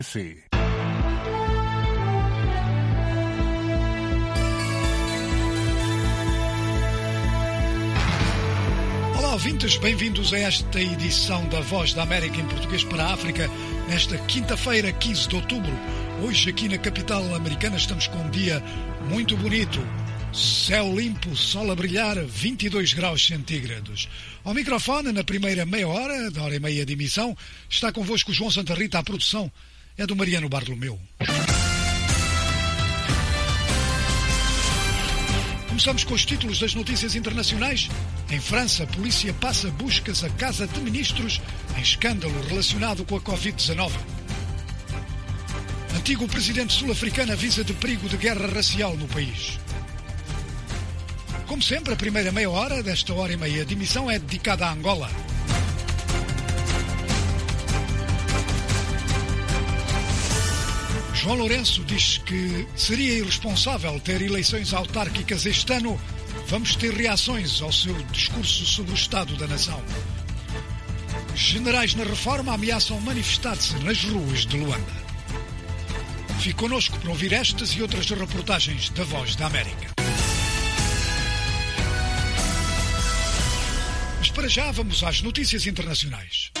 Sim. Olá, ouvintes, bem-vindos a esta edição da Voz da América em português para a África, nesta quinta-feira, 15 de outubro. Hoje, aqui na capital americana, estamos com um dia muito bonito. Céu limpo, sol a brilhar, 22 graus centígrados. Ao microfone, na primeira meia hora, da hora e meia de emissão, está convosco o João Santa Rita. A produção é do Mariano Bartolomeu. Começamos com os títulos das notícias internacionais. Em França, a polícia passa buscas à Casa de Ministros em escândalo relacionado com a Covid-19. Antigo presidente sul-africano avisa de perigo de guerra racial no país. Como sempre, a primeira meia hora desta hora e meia de emissão é dedicada a Angola. João Lourenço diz que seria irresponsável ter eleições autárquicas este ano. Vamos ter reações ao seu discurso sobre o Estado da Nação. Generais na reforma ameaçam manifestar-se nas ruas de Luanda. Fique connosco para ouvir estas e outras reportagens da Voz da América. Mas para já vamos às notícias internacionais.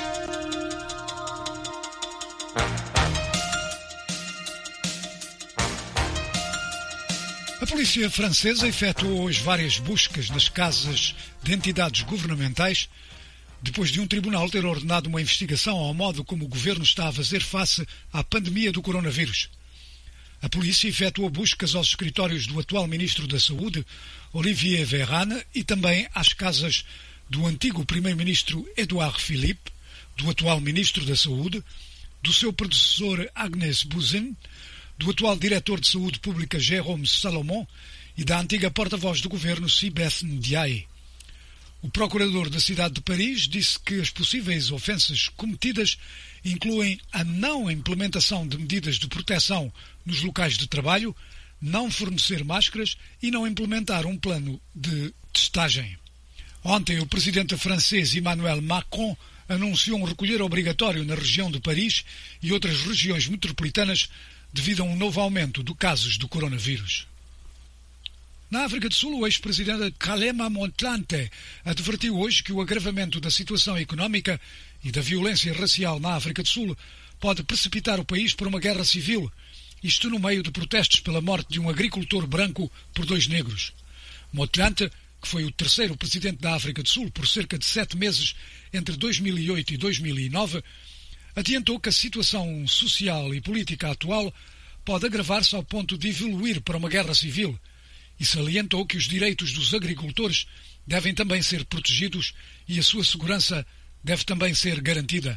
A polícia francesa efetuou hoje várias buscas nas casas de entidades governamentais depois de um tribunal ter ordenado uma investigação ao modo como o governo está a fazer face à pandemia do coronavírus. A polícia efetuou buscas aos escritórios do atual ministro da Saúde, Olivier Véran, e também às casas do antigo primeiro-ministro Édouard Philippe, do atual ministro da Saúde, do seu predecessor Agnès Buzyn, do atual diretor de Saúde Pública Jérôme Salomon e da antiga porta-voz do governo Sibeth Ndiaye. O procurador da cidade de Paris disse que as possíveis ofensas cometidas incluem a não implementação de medidas de proteção nos locais de trabalho, não fornecer máscaras e não implementar um plano de testagem. Ontem, o presidente francês Emmanuel Macron anunciou um recolher obrigatório na região de Paris e outras regiões metropolitanas devido a um novo aumento de casos do coronavírus. Na África do Sul, o ex-presidente Kgalema Motlanthe advertiu hoje que o agravamento da situação económica e da violência racial na África do Sul pode precipitar o país para uma guerra civil, isto no meio de protestos pela morte de um agricultor branco por 2 negros. Motlanthe, que foi o terceiro presidente da África do Sul por cerca de 7 meses entre 2008 e 2009, adiantou que a situação social e política atual pode agravar-se ao ponto de evoluir para uma guerra civil e salientou que os direitos dos agricultores devem também ser protegidos e a sua segurança deve também ser garantida.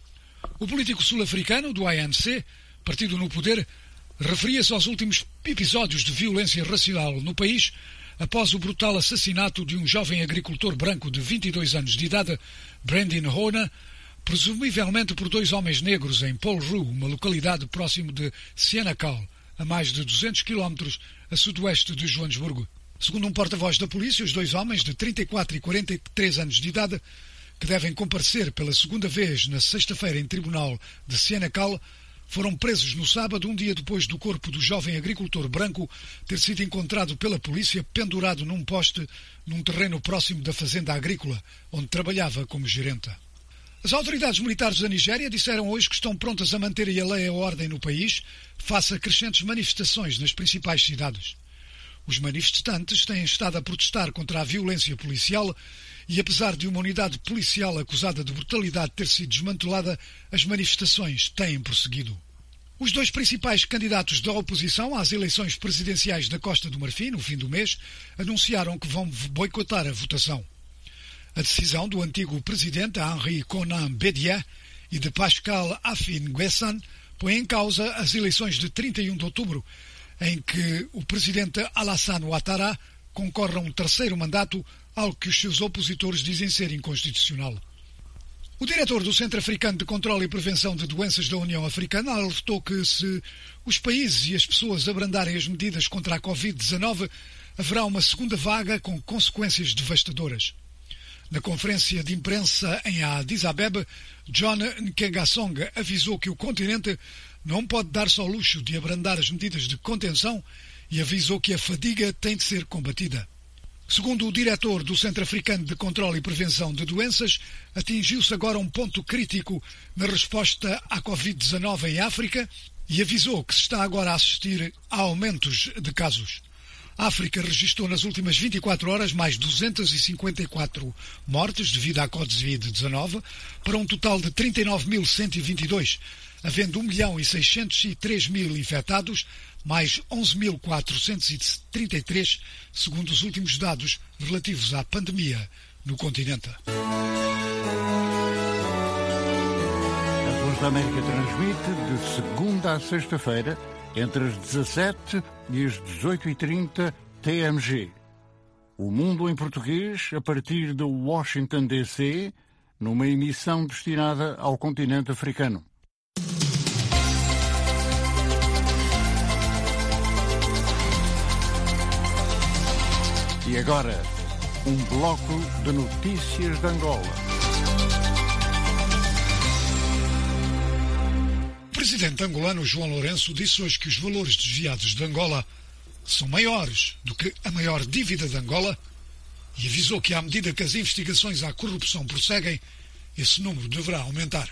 O político sul-africano do ANC, partido no poder, referia-se aos últimos episódios de violência racial no país após o brutal assassinato de um jovem agricultor branco de 22 anos de idade, Brandon Hona, presumivelmente por 2 homens negros em Paul Rue, uma localidade próximo de Senekal, a mais de 200 quilómetros a sudoeste de Joanesburgo. Segundo um porta-voz da polícia, os 2 homens de 34 e 43 anos de idade, que devem comparecer pela segunda vez na sexta-feira em tribunal de Senekal, foram presos no sábado, um dia depois do corpo do jovem agricultor branco ter sido encontrado pela polícia pendurado num poste num terreno próximo da fazenda agrícola, onde trabalhava como gerenta. As autoridades militares da Nigéria disseram hoje que estão prontas a manter a lei e a ordem no país face a crescentes manifestações nas principais cidades. Os manifestantes têm estado a protestar contra a violência policial e, apesar de uma unidade policial acusada de brutalidade ter sido desmantelada, as manifestações têm prosseguido. Os 2 principais candidatos da oposição às eleições presidenciais da Costa do Marfim, no fim do mês, anunciaram que vão boicotar a votação. A decisão do antigo presidente Henri Konan Bédié e de Pascal Affi-N'Guessan põe em causa as eleições de 31 de outubro, em que o presidente Alassane Ouattara concorre a um 3º mandato, algo que os seus opositores dizem ser inconstitucional. O diretor do Centro Africano de Controlo e Prevenção de Doenças da União Africana alertou que se os países e as pessoas abrandarem as medidas contra a Covid-19, haverá uma segunda vaga com consequências devastadoras. Na conferência de imprensa em Addis Abeba, John Nkengasong avisou que o continente não pode dar-se ao luxo de abrandar as medidas de contenção e avisou que a fadiga tem de ser combatida. Segundo o diretor do Centro Africano de Controlo e Prevenção de Doenças, atingiu-se agora um ponto crítico na resposta à Covid-19 em África e avisou que se está agora a assistir a aumentos de casos. A África registrou nas últimas 24 horas mais 254 mortes devido à Covid-19, para um total de 39.122, havendo 1.603.000 infectados, mais 11.433, segundo os últimos dados relativos à pandemia no continente. A Voz da América transmite de segunda a sexta-feira, entre as 17 e as 18h30 TMG. O Mundo em Português, a partir de Washington, D.C., numa emissão destinada ao continente africano. E agora, um bloco de notícias de Angola. O presidente angolano João Lourenço disse hoje que os valores desviados de Angola são maiores do que a maior dívida de Angola e avisou que, à medida que as investigações à corrupção prosseguem, esse número deverá aumentar.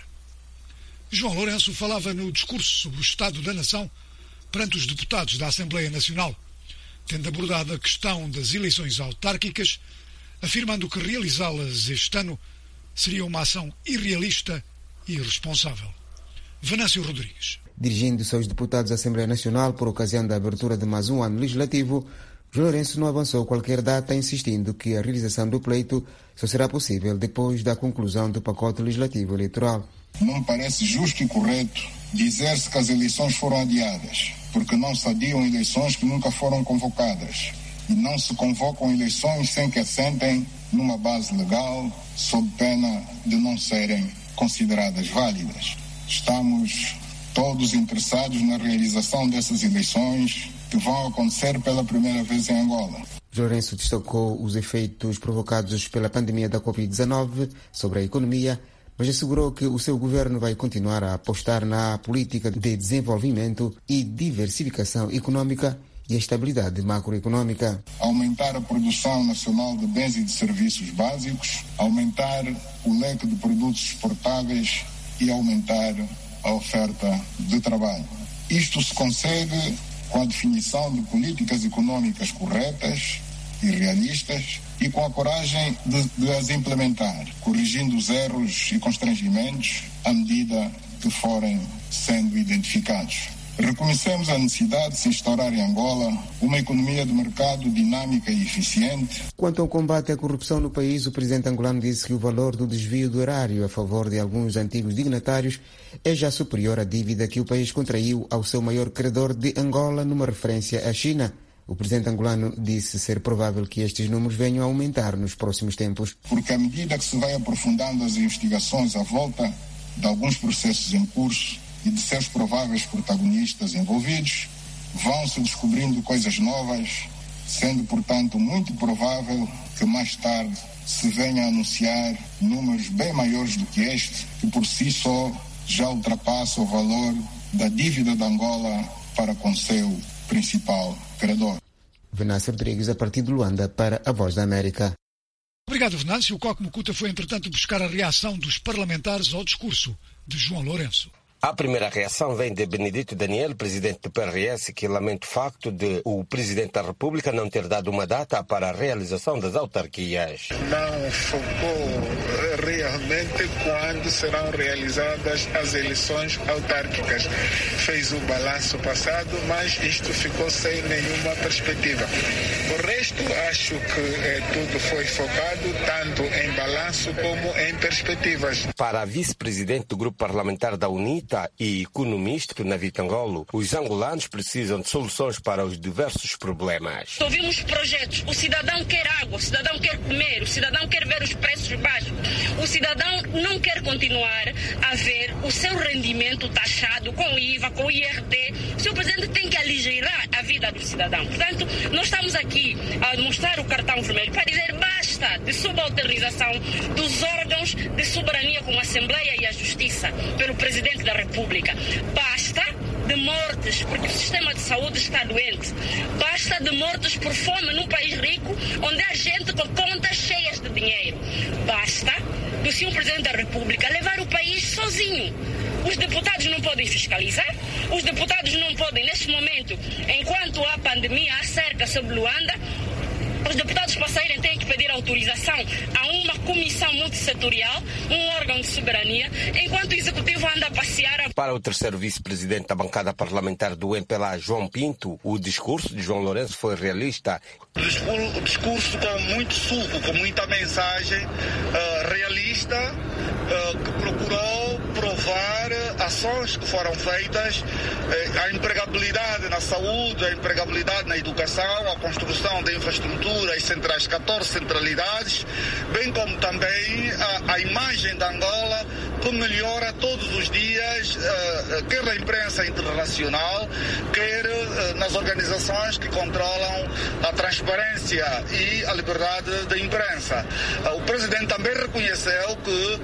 João Lourenço falava no discurso sobre o Estado da Nação perante os deputados da Assembleia Nacional, tendo abordado a questão das eleições autárquicas, afirmando que realizá-las este ano seria uma ação irrealista e irresponsável. Venâncio Rodrigues. Dirigindo-se aos deputados da Assembleia Nacional por ocasião da abertura de mais um ano legislativo, João Lourenço não avançou qualquer data, insistindo que a realização do pleito só será possível depois da conclusão do pacote legislativo eleitoral. Não me parece justo e correto dizer-se que as eleições foram adiadas, porque não se adiam eleições que nunca foram convocadas e não se convocam eleições sem que assentem numa base legal, sob pena de não serem consideradas válidas. Estamos todos interessados na realização dessas eleições que vão acontecer pela primeira vez em Angola. Lourenço destacou os efeitos provocados pela pandemia da Covid-19 sobre a economia, mas assegurou que o seu governo vai continuar a apostar na política de desenvolvimento e diversificação econômica e a estabilidade macroeconômica. Aumentar a produção nacional de bens e de serviços básicos, aumentar o leque de produtos exportáveis e aumentar a oferta de trabalho. Isto se consegue com a definição de políticas econômicas corretas e realistas e com a coragem de as implementar, corrigindo os erros e constrangimentos à medida que forem sendo identificados. Reconhecemos a necessidade de se instaurar em Angola uma economia de mercado dinâmica e eficiente. Quanto ao combate à corrupção no país, o presidente angolano disse que o valor do desvio do erário a favor de alguns antigos dignatários é já superior à dívida que o país contraiu ao seu maior credor de Angola, numa referência à China. O presidente angolano disse ser provável que estes números venham a aumentar nos próximos tempos. Porque à medida que se vai aprofundando as investigações à volta de alguns processos em curso e de seus prováveis protagonistas envolvidos, vão-se descobrindo coisas novas, sendo, portanto, muito provável que mais tarde se venha a anunciar números bem maiores do que este, que por si só já ultrapassa o valor da dívida de Angola para com seu principal credor. Venâncio Rodrigues, a partir de Luanda, para a Voz da América. Obrigado, Venâncio. O Coque Mucuta foi, entretanto, buscar a reação dos parlamentares ao discurso de João Lourenço. A primeira reação vem de Benedito Daniel, presidente do PRS, que lamenta o facto de o presidente da República não ter dado uma data para a realização das autarquias. Não focou realmente quando serão realizadas as eleições autárquicas. Fez o balanço passado, mas isto ficou sem nenhuma perspectiva. O resto, acho que tudo foi focado tanto em balanço como em perspectivas. Para a vice-presidente do grupo parlamentar da UNITA e economista na Vitangolo, os angolanos precisam de soluções para os diversos problemas. Ouvimos projetos. O cidadão quer água, o cidadão quer comer, o cidadão quer ver os preços baixos. O cidadão não quer continuar a ver o seu rendimento taxado com IVA, com IRD. O seu presidente tem que aligerar a vida do cidadão. Portanto, nós estamos aqui a mostrar o cartão vermelho para dizer basta de subalternização dos órgãos de soberania como a Assembleia e a Justiça pelo presidente da República. Basta de mortes porque o sistema de saúde está doente. Basta de mortes por fome num país rico onde há gente com contas cheias de dinheiro. Basta do Sr. Presidente da República levar o país sozinho. Os deputados não podem fiscalizar, os deputados não podem, neste momento, enquanto há pandemia, há cerca sobre Luanda, os deputados para saírem têm que pedir autorização a uma comissão multissetorial, um órgão de soberania, enquanto o Executivo anda a passear. Para o terceiro vice-presidente da bancada parlamentar do MPLA, João Pinto, o discurso de João Lourenço foi realista. O discurso com muito suco, com muita mensagem realista, que procurou provar ações que foram feitas, a empregabilidade na saúde, a empregabilidade na educação, a construção de infraestruturas centrais, 14 centralidades, bem como também a imagem da Angola, que melhora todos os dias, quer na imprensa internacional, quer nas organizações que controlam a transparência e a liberdade da imprensa. O presidente também reconheceu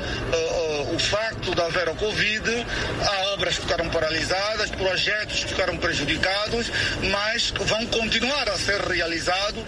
que o facto de haver a Covid, há obras que ficaram paralisadas, projetos que ficaram prejudicados, mas vão continuar a ser realizados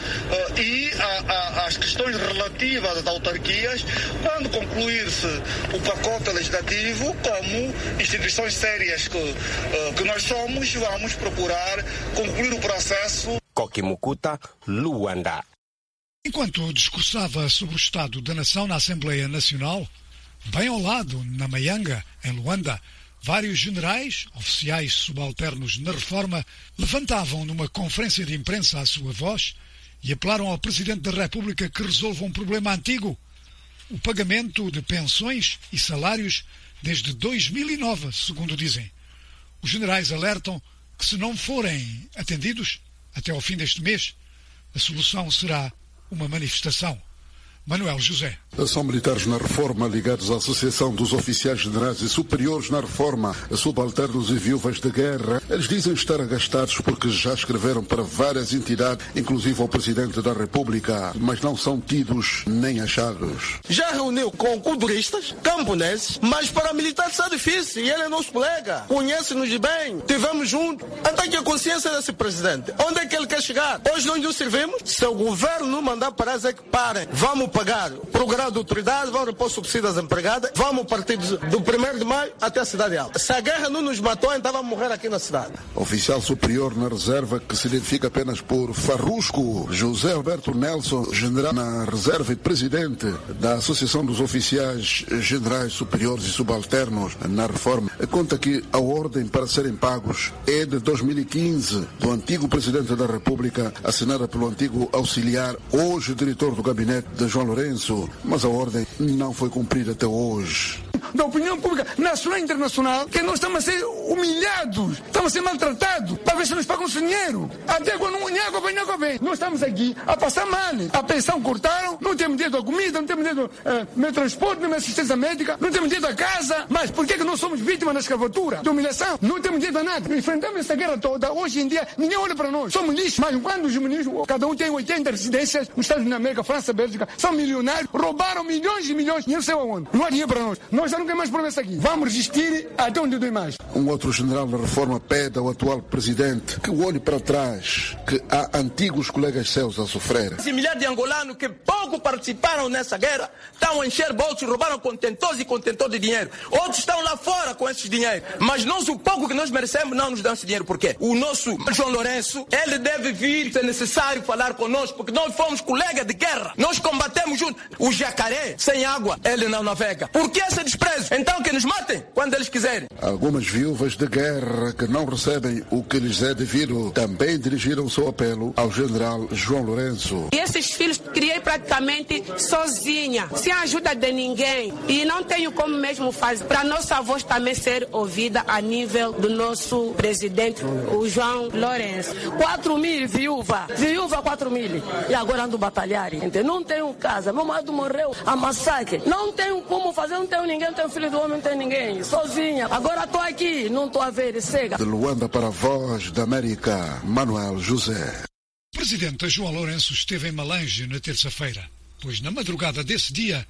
e as questões relativas às autarquias, quando concluir-se o pacote legislativo, como instituições sérias que nós somos, vamos procurar concluir o processo. Kokimukuta, Luanda. Enquanto discursava sobre o estado da nação na Assembleia Nacional, bem ao lado, na Maianga, em Luanda, vários generais, oficiais subalternos na reforma, levantavam numa conferência de imprensa a sua voz e apelaram ao Presidente da República que resolva um problema antigo, o pagamento de pensões e salários desde 2009, segundo dizem. Os generais alertam que, se não forem atendidos até ao fim deste mês, a solução será uma manifestação. Manuel José. São militares na reforma ligados à Associação dos Oficiais Generais e Superiores na reforma, subalternos e viúvas de guerra. Eles dizem estar agastados porque já escreveram para várias entidades, inclusive ao Presidente da República, mas não são tidos nem achados. Já reuniu com culturistas, camponeses, mas para militares está difícil e ele é nosso colega, conhece-nos bem, tivemos juntos. Até que a consciência desse Presidente, onde é que ele quer chegar? Hoje nós não servimos? Se o governo não mandar parar, é que parem. Vamos pagar o grau de autoridade, vamos repor subsídio às empregadas, vamos partir do 1º de maio até a Cidade Alta. Se a guerra não nos matou, então vamos morrer aqui na cidade. Oficial superior na reserva que se identifica apenas por Farrusco, José Alberto Nelson, general na reserva e presidente da Associação dos Oficiais Generais Superiores e Subalternos na reforma, conta que a ordem para serem pagos é de 2015, do antigo Presidente da República, assinada pelo antigo auxiliar, hoje diretor do gabinete de João Lourenço, mas a ordem não foi cumprida até hoje. Da opinião pública nacional e internacional, que nós estamos a ser humilhados, estamos a ser maltratados, para ver se nos pagam esse dinheiro. Até quando não vem. Nós estamos aqui a passar mal. A pensão cortaram, não temos direito à comida, não temos direito ao transporte, nem à assistência médica, não temos direito à casa. Mas por que nós somos vítimas da escravatura, da humilhação? Não temos direito a nada. Enfrentamos essa guerra toda. Hoje em dia, ninguém olha para nós. Somos lixo. Mas quando os ministros, cada um tem 80 residências nos Estados Unidos da América, França, Bélgica, são milionários, roubaram milhões e milhões, dinheiro sei aonde. Não há dinheiro para nós. Nós já não temos mais promessa aqui. Vamos resistir até onde dói mais. Um outro general da reforma pede ao atual presidente que olhe para trás, que há antigos colegas seus a sofrer. Esse milhares de angolanos que pouco participaram nessa guerra estão a encher bolsos, roubaram contentores e contentores de dinheiro. Outros estão lá fora com esses dinheiros. Mas nós, o pouco que nós merecemos, não nos dão esse dinheiro. Por quê? O nosso João Lourenço, ele deve vir, se é necessário, falar conosco, porque nós fomos colegas de guerra. Nós combatemos juntos. O jacaré, sem água, ele não navega. Por que esse desprezo? Então que nos matem quando eles quiserem. Algumas viúvas de guerra que não recebem o que lhes é devido também dirigiram o seu apelo ao general João Lourenço. E esses filhos criei praticamente sozinha, sem ajuda de ninguém. E não tenho como mesmo fazer para nossa voz também ser ouvida a nível do nosso presidente, o João Lourenço. 4.000 viúva 4.000. E agora ando batalhar. Não tenho casa, meu marido morreu a massacre. Não tenho como fazer, não tenho ninguém, não tenho filho do homem, não tenho ninguém. Sozinha. Agora estou aqui, não estou a ver, cega. De Luanda para a Voz da América, Manuel José. O presidente João Lourenço esteve em Malange na terça-feira, pois na madrugada desse dia,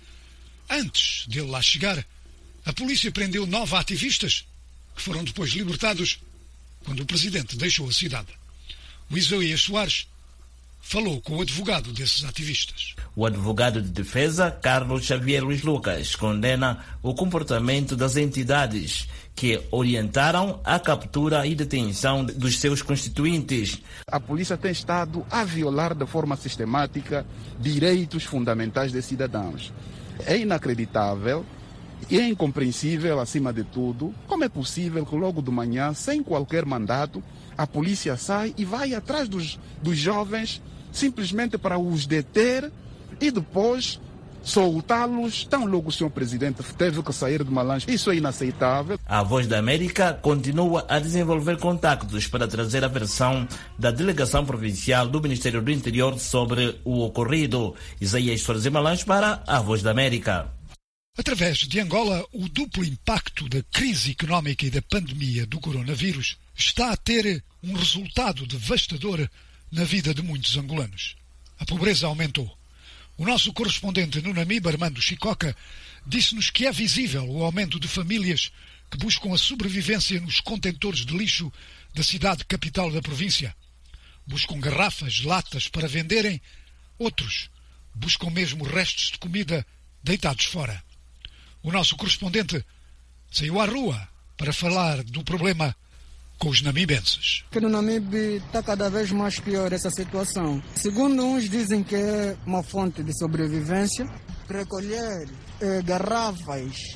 antes dele lá chegar, a polícia prendeu 9 ativistas, que foram depois libertados quando o presidente deixou a cidade. O Isaías Soares falou com o advogado desses ativistas. O advogado de defesa, Carlos Xavier Luiz Lucas, condena o comportamento das entidades que orientaram a captura e detenção dos seus constituintes. A polícia tem estado a violar de forma sistemática direitos fundamentais dos cidadãos. É inacreditável e é incompreensível, acima de tudo, como é possível que logo de manhã, sem qualquer mandato, a polícia sai e vai atrás dos jovens simplesmente para os deter e depois soltá-los. Tão logo o senhor presidente teve que sair de uma lancha. Isso é inaceitável. A Voz da América continua a desenvolver contactos para trazer a versão da delegação provincial do Ministério do Interior sobre o ocorrido. Isaías Soares Malanche para a Voz da América. Através de Angola, o duplo impacto da crise económica e da pandemia do coronavírus está a ter um resultado devastador na vida de muitos angolanos. A pobreza aumentou. O nosso correspondente no Namibe, Armando Chicoca, disse-nos que é visível o aumento de famílias que buscam a sobrevivência nos contentores de lixo da cidade capital da província. Buscam garrafas, latas para venderem. Outros buscam mesmo restos de comida deitados fora. O nosso correspondente saiu à rua para falar do problema com os namibenses. Que no Namibe está cada vez mais pior essa situação. Segundo uns dizem que é uma fonte de sobrevivência, recolher garrafas,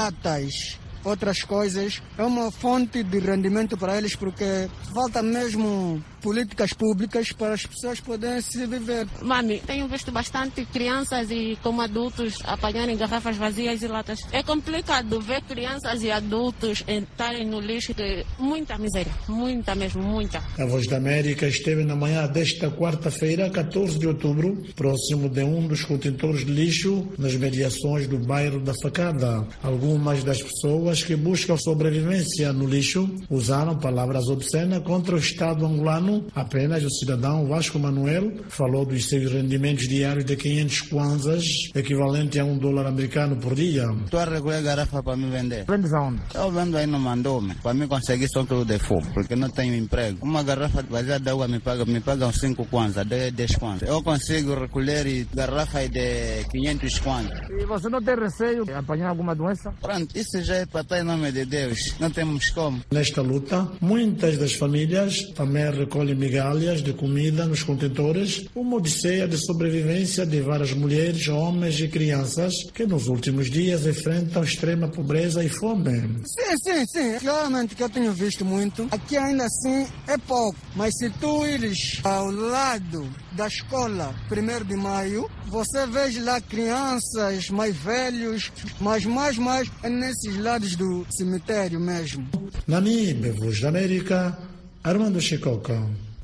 latas, outras coisas, é uma fonte de rendimento para eles, porque falta mesmo políticas públicas para as pessoas poderem se viver. Mami, tenho visto bastante crianças e como adultos apanharem garrafas vazias e latas. É complicado ver crianças e adultos entrarem no lixo. Muita miséria, muita mesmo, muita. A Voz da América esteve na manhã desta quarta-feira, 14 de outubro, próximo de um dos contentores de lixo nas mediações do bairro da Facada. Algumas das pessoas que buscam sobrevivência no lixo usaram palavras obscenas contra o Estado angolano. Apenas o cidadão Vasco Manuel falou dos seus rendimentos diários de 500 kwanzas, equivalente a $1 americano por dia. Estou a recolher garrafa para me vender. Vendes aonde? Eu vendo aí no Mandome, para mim conseguir só tudo de fogo, porque não tenho emprego. Uma garrafa vazia de água me pagam 5 kwanzas, 10 kwanzas. Eu consigo recolher garrafa de 500 kwanzas. E você não tem receio de apanhar alguma doença? Pronto, isso já é para estar em nome de Deus, não temos como. Nesta luta, muitas das famílias também recolhem migalhas de comida nos contentores, uma odisseia de sobrevivência de várias mulheres, homens e crianças que nos últimos dias enfrentam extrema pobreza e fome. Sim, claramente que eu tenho visto muito. Aqui ainda assim é pouco, mas se tu ires ao lado da escola 1º de Maio, você vê lá crianças mais velhos, mas mais é nesses lados do cemitério mesmo. Namibe, Voz da América, Armando Chicoca.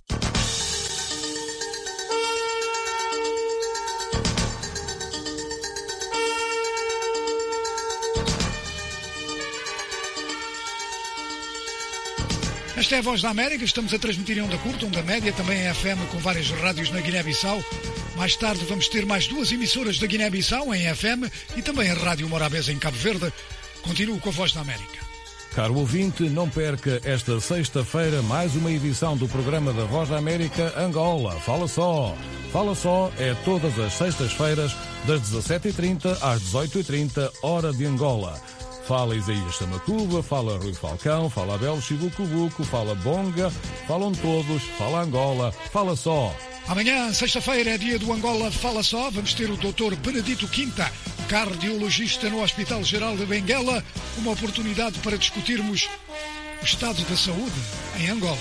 Esta é a Voz da América, estamos a transmitir em onda curta, onda média, também em FM com várias rádios na Guiné-Bissau. Mais tarde vamos ter mais 2 emissoras da Guiné-Bissau em FM e também a Rádio Morabeza em Cabo Verde. Continuo com a Voz da América. Caro ouvinte, não perca esta sexta-feira mais uma edição do programa da Voz da América Angola. Fala Só. Fala Só é todas as sextas-feiras das 17h30 às 18h30, hora de Angola. Fala Isaías Samatuba, fala Rui Falcão, fala Abel Chibucubuco, fala Bonga, falam todos, fala Angola, fala só. Amanhã, sexta-feira, é dia do Angola Fala Só. Vamos ter o Dr. Benedito Quinta, cardiologista no Hospital Geral de Benguela, uma oportunidade para discutirmos o estado da saúde em Angola.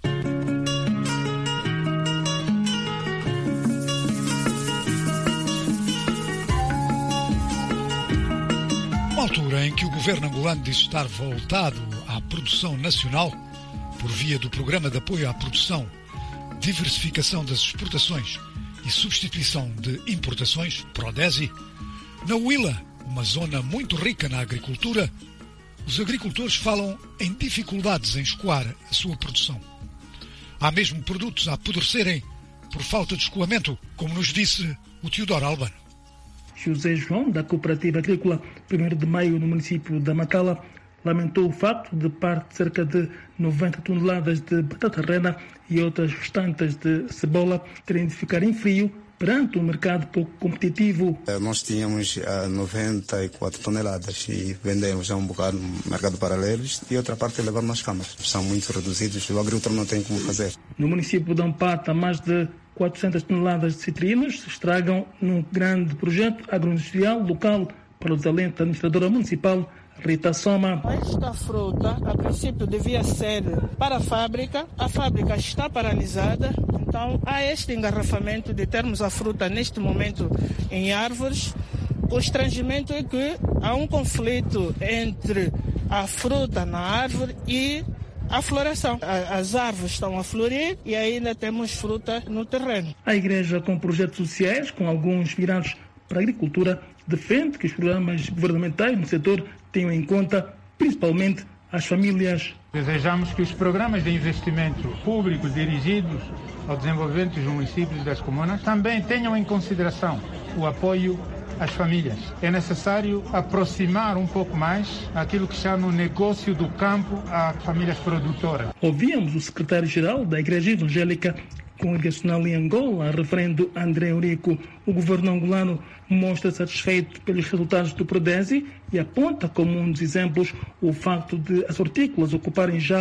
Uma altura em que o governo angolano diz estar voltado à produção nacional por via do Programa de Apoio à Produção, Diversificação das Exportações e Substituição de Importações, PRODESI, na Huila, uma zona muito rica na agricultura, os agricultores falam em dificuldades em escoar a sua produção. Há mesmo produtos a apodrecerem por falta de escoamento, como nos disse o Teodoro Albano. José João, da Cooperativa Agrícola 1º de Maio, no município da Macala, lamentou o facto de parte de cerca de 90 toneladas de batata rena e outras restantes de cebola terem de ficar em frio perante um mercado pouco competitivo. Nós tínhamos 94 toneladas e vendemos já um bocado no mercado paralelo e outra parte levamos nas câmaras. São muito reduzidos, o agricultor não tem como fazer. No município de Ampata, mais de 400 toneladas de citrinos se estragam num grande projeto agroindustrial local. Para o desalento da administradora municipal, Rita Soma. Esta fruta, a princípio, devia ser para a fábrica está paralisada, então há este engarrafamento de termos a fruta neste momento em árvores. O constrangimento é que há um conflito entre a fruta na árvore e a floração. As árvores estão a florir e ainda temos fruta no terreno. A igreja, com projetos sociais, com alguns virados para a agricultura, defende que os programas governamentais no setor tenham em conta principalmente as famílias. Desejamos que os programas de investimento públicos dirigidos ao desenvolvimento dos municípios e das comunas também tenham em consideração o apoio às famílias. É necessário aproximar um pouco mais aquilo que chama o negócio do campo às famílias produtoras. Ouvimos o secretário-geral da Igreja Evangélica Congregacional em Angola, referendo André Eurico. O governo angolano mostra satisfeito pelos resultados do Prodesi e aponta como um dos exemplos o facto de as hortícolas ocuparem já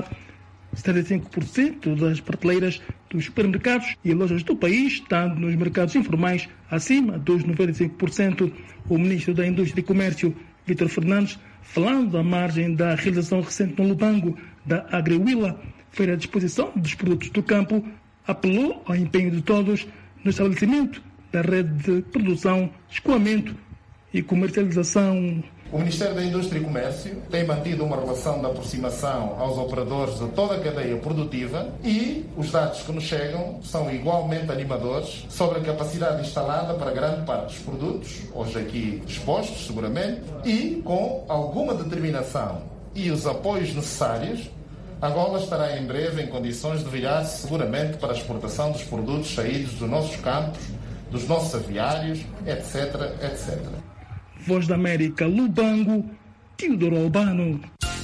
75% das prateleiras dos supermercados e lojas do país, estando nos mercados informais acima dos 95%. O ministro da Indústria e Comércio, Vítor Fernandes, falando à margem da realização recente no Lubango da Agriwila, feira à disposição dos produtos do campo, apelou ao empenho de todos no estabelecimento da rede de produção, escoamento e comercialização. O Ministério da Indústria e Comércio tem mantido uma relação de aproximação aos operadores de toda a cadeia produtiva e os dados que nos chegam são igualmente animadores sobre a capacidade instalada para grande parte dos produtos, hoje aqui expostos seguramente, e com alguma determinação e os apoios necessários, Angola estará em breve em condições de virar-se seguramente para a exportação dos produtos saídos dos nossos campos, dos nossos aviários, etc, etc. Voz da América, Lubango, Teodoro Albano.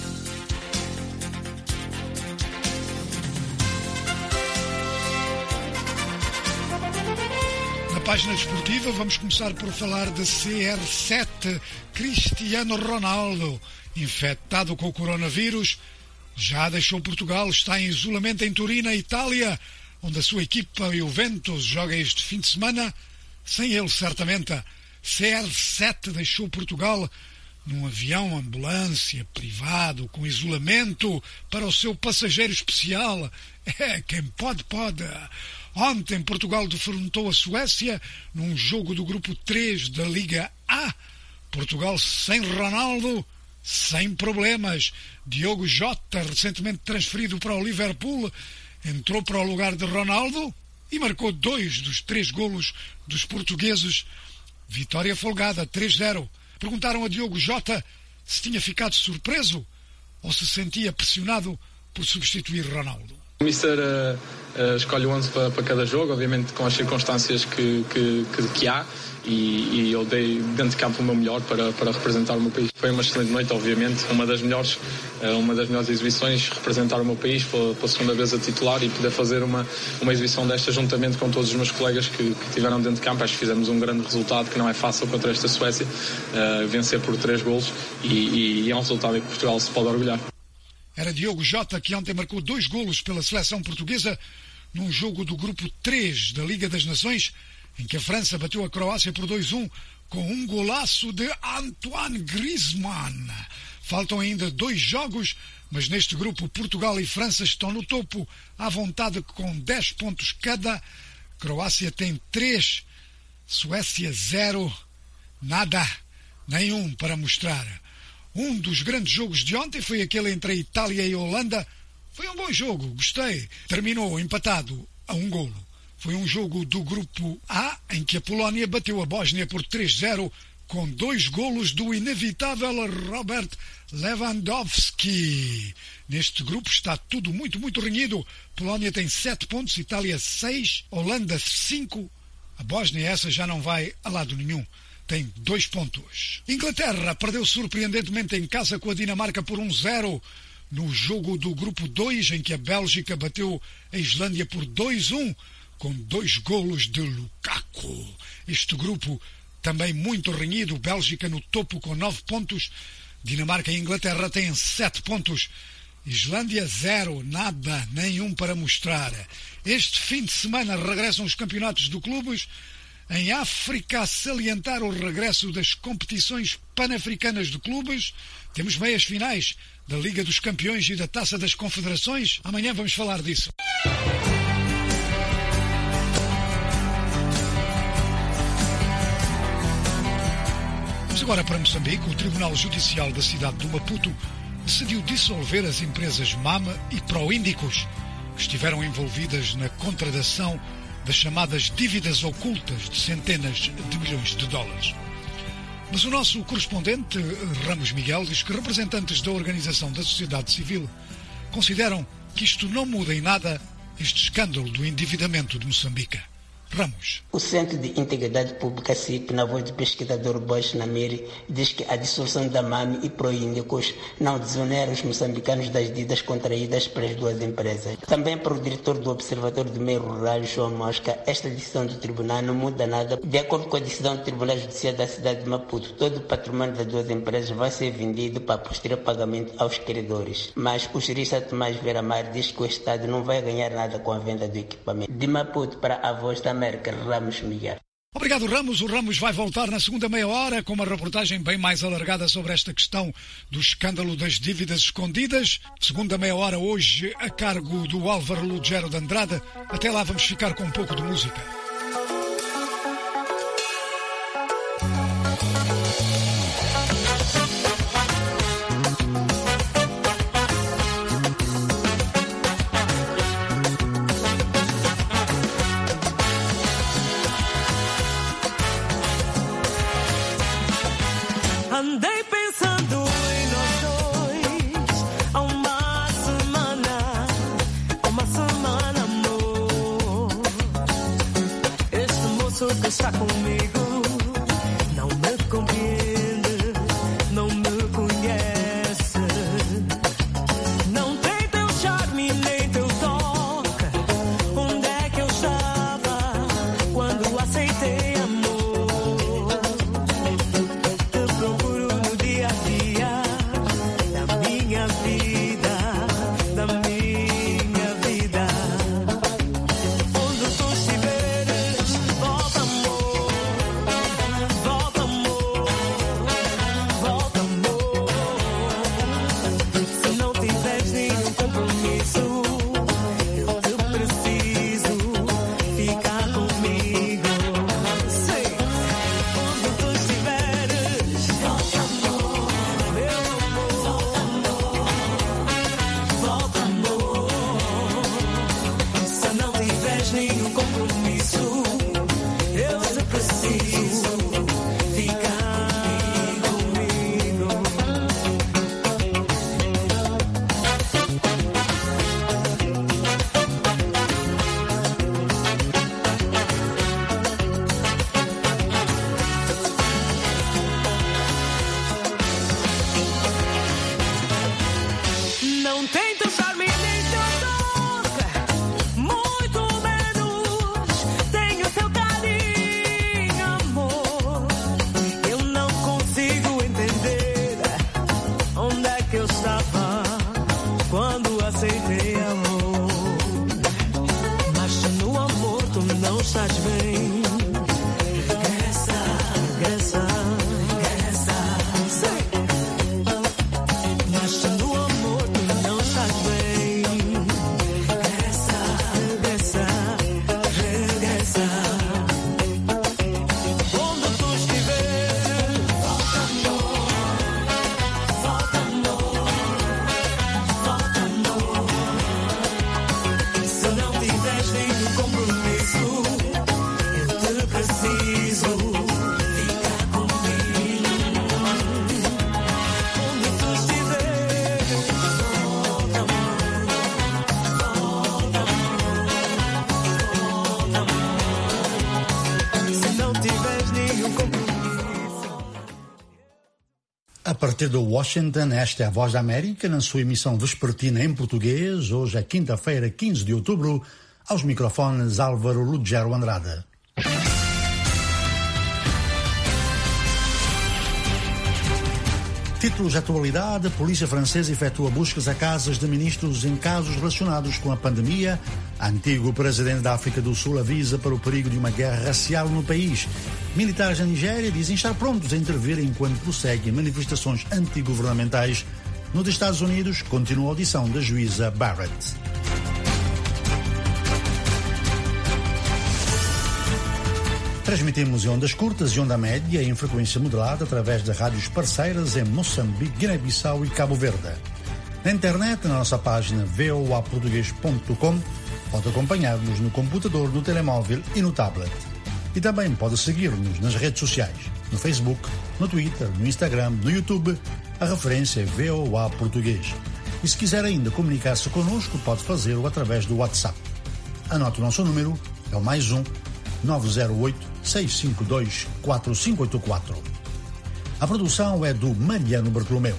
Na página desportiva vamos começar por falar de CR7. Cristiano Ronaldo, infectado com o coronavírus, já deixou Portugal, está em isolamento em Turim, na Itália, onde a sua equipa Juventus joga este fim de semana. Sem ele, certamente, CR7 deixou Portugal num avião ambulância privado com isolamento para o seu passageiro especial. Quem pode, pode. Ontem Portugal defrontou a Suécia num jogo do grupo 3 da Liga A. Portugal sem Ronaldo, sem problemas. Diogo Jota, recentemente transferido para o Liverpool, entrou para o lugar de Ronaldo e marcou 2 dos 3 golos dos portugueses. Vitória folgada, 3-0. Perguntaram a Diogo Jota se tinha ficado surpreso ou se sentia pressionado por substituir Ronaldo. O Mister escolhe o 11 para cada jogo, obviamente com as circunstâncias que há, e eu dei dentro de campo o meu melhor para representar o meu país. Foi uma excelente noite, obviamente, uma das melhores exibições, representar o meu país pela segunda vez a titular e poder fazer uma exibição desta juntamente com todos os meus colegas que tiveram dentro de campo. Acho que fizemos um grande resultado, que não é fácil contra esta Suécia, vencer por 3 golos e é um resultado em que Portugal se pode orgulhar. Era Diogo Jota que ontem marcou 2 golos pela seleção portuguesa num jogo do grupo 3 da Liga das Nações, em que a França bateu a Croácia por 2-1 com um golaço de Antoine Griezmann. Faltam ainda 2 jogos, mas neste grupo Portugal e França estão no topo, à vontade com 10 pontos cada. Croácia tem 3, Suécia 0, nada, nenhum para mostrar. Um dos grandes jogos de ontem foi aquele entre a Itália e a Holanda. Foi um bom jogo, gostei. Terminou empatado a 1 golo. Foi um jogo do grupo A, em que a Polónia bateu a Bósnia por 3-0, com 2 golos do inevitável Robert Lewandowski. Neste grupo está tudo muito, muito renhido. Polónia tem 7 pontos, Itália 6, Holanda 5. A Bósnia essa já não vai a lado nenhum. tem 2 pontos. Inglaterra perdeu surpreendentemente em casa com a Dinamarca por 1-0 no jogo do grupo 2, em que a Bélgica bateu a Islândia por 2-1 com 2 golos de Lukaku. Este grupo também muito renhido, Bélgica no topo com 9 pontos, Dinamarca e Inglaterra têm 7 pontos, Islândia 0, nada, nenhum para mostrar. Este fim de semana regressam os campeonatos de clubes. Em África, a salientar o regresso das competições pan-africanas de clubes. Temos meias finais da Liga dos Campeões e da Taça das Confederações. Amanhã vamos falar disso. Vamos agora para Moçambique. O Tribunal Judicial da cidade de Maputo decidiu dissolver as empresas Mama e Proíndicos, que estiveram envolvidas na contratação das chamadas dívidas ocultas de centenas de milhões de dólares. Mas o nosso correspondente, Ramos Miguel, diz que representantes da organização da sociedade civil consideram que isto não muda em nada este escândalo do endividamento de Moçambique. Ramos. O Centro de Integridade Pública, CIP, na voz do pesquisador Bosch Namiri, diz que a dissolução da MAMI e Proíndicos não desonera os moçambicanos das dívidas contraídas pelas duas empresas. Também para o diretor do Observatório do Meio Rural, João Mosca, esta decisão do tribunal não muda nada. De acordo com a decisão do Tribunal Judicial da cidade de Maputo, todo o patrimônio das duas empresas vai ser vendido para posterior pagamento aos credores. Mas o jurista Tomás Vera Mar diz que o Estado não vai ganhar nada com a venda do equipamento. De Maputo para a Voz da América, Ramos Miguel. Obrigado, Ramos. O Ramos vai voltar na segunda meia hora com uma reportagem bem mais alargada sobre esta questão do escândalo das dívidas escondidas. Segunda meia hora hoje a cargo do Álvaro Lugero de Andrade. Até lá vamos ficar com um pouco de música. Andei pensando em nós dois há uma semana, amor. Este moço que está comigo não me compreende, não me conhece. Não tem teu charme nem teu toque. Onde é que eu estava quando aceitei amor? partir de Washington, esta é a Voz da América, na sua emissão vespertina em português. Hoje é quinta-feira, 15 de outubro, aos microfones Álvaro Lugero Andrade. Títulos de atualidade: a polícia francesa efetua buscas a casas de ministros em casos relacionados com a pandemia. Antigo presidente da África do Sul avisa para o perigo de uma guerra racial no país. Militares da Nigéria dizem estar prontos a intervir enquanto prosseguem manifestações antigovernamentais. Nos Estados Unidos, continua a audição da juíza Barrett. Transmitimos em ondas curtas e onda média em frequência modulada através de rádios parceiras em Moçambique, Guiné-Bissau e Cabo Verde. Na internet, na nossa página voaportugues.com, pode acompanhar-nos no computador, no telemóvel e no tablet. E também pode seguir-nos nas redes sociais, no Facebook, no Twitter, no Instagram, no YouTube. A referência é VOA Português. E se quiser ainda comunicar-se connosco, pode fazê-lo através do WhatsApp. Anote o nosso número, é o +1 908-652-4584. A produção é do Mariano Bartolomeu.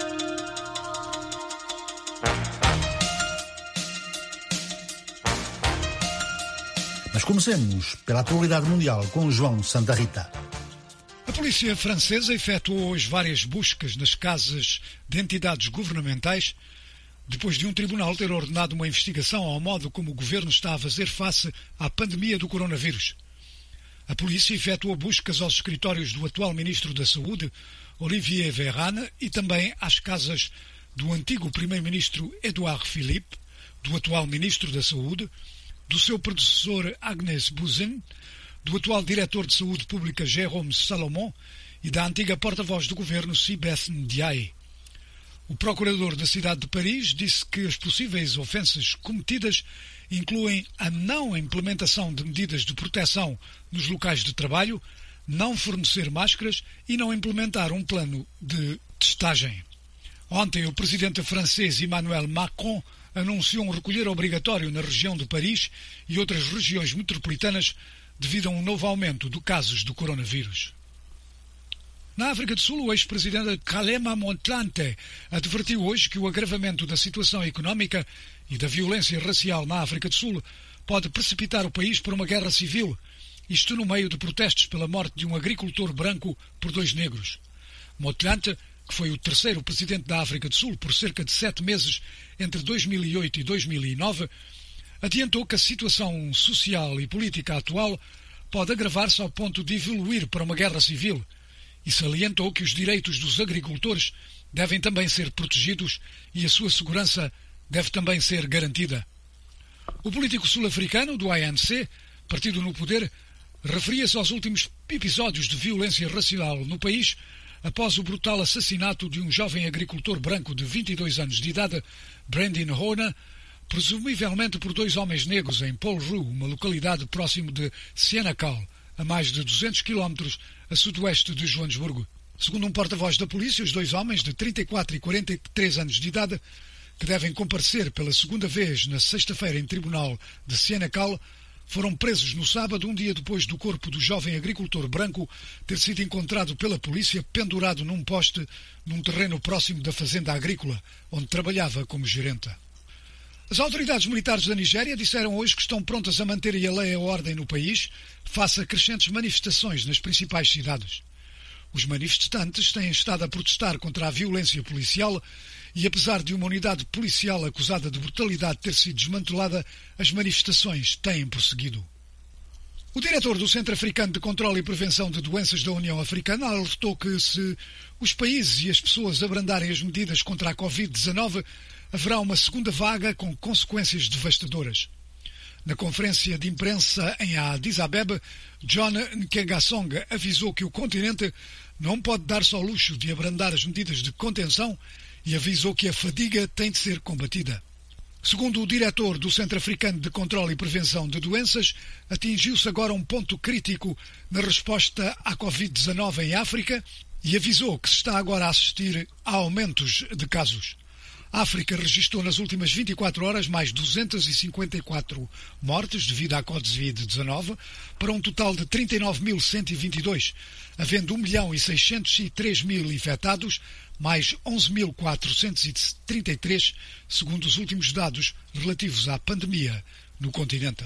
Mas comecemos pela atualidade mundial com João Santa Rita. A polícia francesa efetuou hoje várias buscas nas casas de entidades governamentais depois de um tribunal ter ordenado uma investigação ao modo como o governo está a fazer face à pandemia do coronavírus. A polícia efetuou buscas aos escritórios do atual ministro da Saúde, Olivier Véran, e também às casas do antigo primeiro-ministro Édouard Philippe, do atual ministro da Saúde, do seu predecessor Agnès Buzyn, do atual diretor de Saúde Pública Jérôme Salomon e da antiga porta-voz do governo Sibeth Ndiaye. O procurador da cidade de Paris disse que as possíveis ofensas cometidas incluem a não implementação de medidas de proteção nos locais de trabalho, não fornecer máscaras e não implementar um plano de testagem. Ontem, o presidente francês Emmanuel Macron anunciou um recolher obrigatório na região de Paris e outras regiões metropolitanas devido a um novo aumento de casos do coronavírus. Na África do Sul, o ex-presidente Kgalema Motlanthe advertiu hoje que o agravamento da situação económica e da violência racial na África do Sul pode precipitar o país para uma guerra civil, isto no meio de protestos pela morte de um agricultor branco por 2 negros. Motlanthe, que foi o terceiro presidente da África do Sul por cerca de 7 meses entre 2008 e 2009, adiantou que a situação social e política atual pode agravar-se ao ponto de evoluir para uma guerra civil, e salientou que os direitos dos agricultores devem também ser protegidos e a sua segurança deve também ser garantida. O político sul-africano do ANC, partido no poder, referia-se aos últimos episódios de violência racial no país após o brutal assassinato de um jovem agricultor branco de 22 anos de idade, Brandon Hona, presumivelmente por 2 homens negros em Paul Rue, uma localidade próximo de Senekal, a mais de 200 quilómetros a sudoeste de Joanesburgo. Segundo um porta-voz da polícia, os 2 homens de 34 e 43 anos de idade, que devem comparecer pela segunda vez na sexta-feira em tribunal de Senekal, foram presos no sábado, um dia depois do corpo do jovem agricultor branco ter sido encontrado pela polícia pendurado num poste num terreno próximo da fazenda agrícola, onde trabalhava como gerenta. As autoridades militares da Nigéria disseram hoje que estão prontas a manterem a lei e a ordem no país face a crescentes manifestações nas principais cidades. Os manifestantes têm estado a protestar contra a violência policial e, apesar de uma unidade policial acusada de brutalidade ter sido desmantelada, as manifestações têm prosseguido. O diretor do Centro Africano de Controlo e Prevenção de Doenças da União Africana alertou que, se os países e as pessoas abrandarem as medidas contra a Covid-19, haverá uma segunda vaga com consequências devastadoras. Na conferência de imprensa em Addis Abeba, John Nkengasong avisou que o continente não pode dar-se ao luxo de abrandar as medidas de contenção e avisou que a fadiga tem de ser combatida. Segundo o diretor do Centro Africano de Controlo e Prevenção de Doenças, atingiu-se agora um ponto crítico na resposta à Covid-19 em África e avisou que se está agora a assistir a aumentos de casos. A África registrou nas últimas 24 horas mais 254 mortes devido à Covid-19, para um total de 39.122, havendo 1.603.000 infectados, mais 11.433, segundo os últimos dados relativos à pandemia no continente.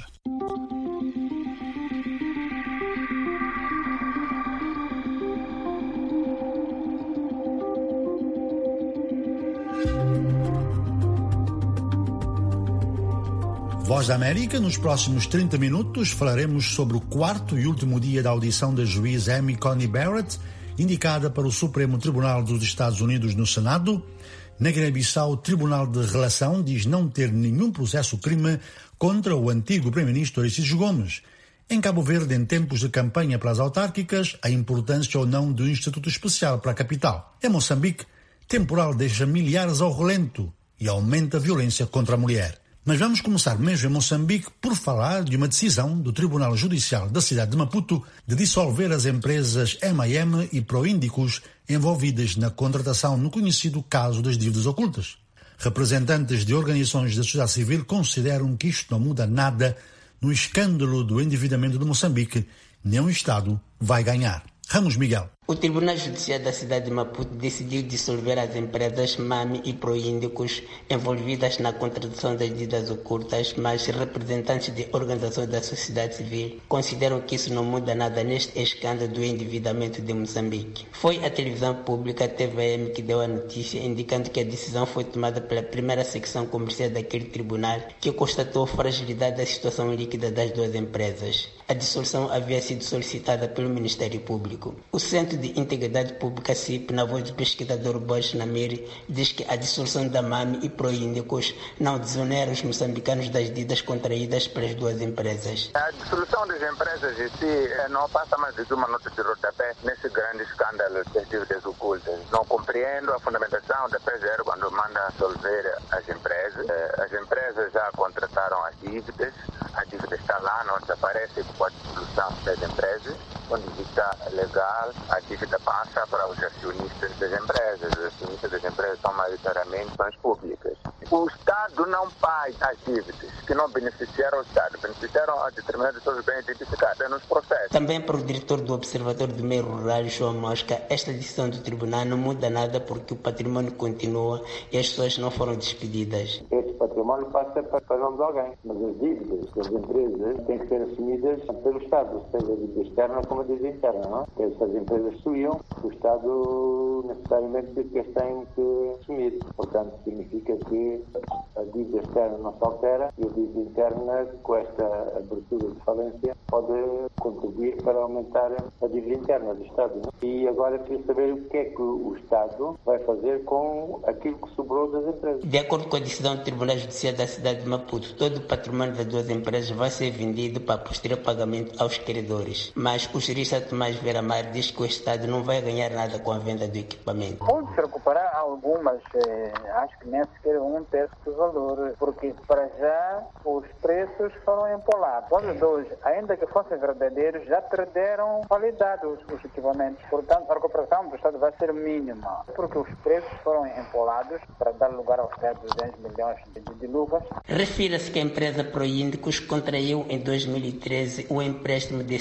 Voz da América, nos próximos 30 minutos falaremos sobre o quarto e último dia da audição da juiz Amy Coney Barrett, indicada para o Supremo Tribunal dos Estados Unidos no Senado. Na Guiné-Bissau, o Tribunal de Relação diz não ter nenhum processo-crime contra o antigo Primeiro-Ministro Aristides Gomes. Em Cabo Verde, em tempos de campanha para as autárquicas, a importância ou não do Instituto Especial para a capital. Em Moçambique, temporal deixa milhares ao relento e aumenta a violência contra a mulher. Mas vamos começar mesmo em Moçambique por falar de uma decisão do Tribunal Judicial da cidade de Maputo de dissolver as empresas MAM e Proíndicos envolvidas na contratação no conhecido caso das dívidas ocultas. Representantes de organizações da sociedade civil consideram que isto não muda nada no escândalo do endividamento de Moçambique. Nenhum Estado vai ganhar. Ramos Miguel. O Tribunal Judicial da cidade de Maputo decidiu dissolver as empresas MAM e Proíndicos envolvidas na contratação das dívidas ocultas, mas representantes de organizações da sociedade civil consideram que isso não muda nada neste escândalo do endividamento de Moçambique. Foi a televisão pública TVM que deu a notícia, indicando que a decisão foi tomada pela primeira secção comercial daquele tribunal, que constatou a fragilidade da situação líquida das duas empresas. A dissolução havia sido solicitada pelo Ministério Público. O Centro de Integridade Pública CIP, na voz do pesquisador Borges Namiri, diz que a dissolução da MAM e Proíndicos não desonera os moçambicanos das dívidas contraídas pelas duas empresas. A dissolução das empresas em si não passa mais de uma nota de rodapé nesse grande escândalo das dívidas ocultas. Não compreendo a fundamentação da PGR quando manda dissolver as empresas. As empresas já contrataram as dívidas, a dívida está lá, não desaparece com a dissolução das empresas. Quando está legal, a dívida passa para os acionistas das empresas. Os acionistas das empresas são maioritariamente as públicas. O Estado não paga as dívidas que não beneficiaram o Estado, beneficiaram a determinadas pessoas bem identificadas nos processos. Também para o diretor do Observatório do Meio Rural, João Mosca, esta decisão do tribunal não muda nada porque o patrimônio continua e as pessoas não foram despedidas. Este patrimônio passa para nome de alguém, mas as dívidas das empresas têm que ser assumidas pelo Estado, seja a dívida externa como a dívida interna, não? Se as empresas subiam, o Estado necessariamente as tem que assumir. Portanto, significa que a dívida externa não se altera e a dívida interna, com esta abertura de falência, pode contribuir para aumentar a dívida interna do Estado. Não? E agora queria saber o que é que o Estado vai fazer com aquilo que sobrou das empresas. De acordo com a decisão do Tribunal Judicial da cidade de Maputo, todo o patrimônio das duas empresas vai ser vendido para posterior pagamento aos credores. Mas o jurista Tomás Vera Mar diz que o Estado não vai ganhar nada com a venda do equipamento. Pode-se recuperar algumas, acho que nem sequer um terço do valor, porque para já os preços foram empolados. Os dois, ainda que fossem verdadeiros, já perderam qualidade os equipamentos. Portanto, a recuperação do Estado vai ser mínima, porque os preços foram empolados para dar lugar aos 200 milhões de luvas. Refira-se que a empresa Proíndicos contraiu em 2013 um empréstimo de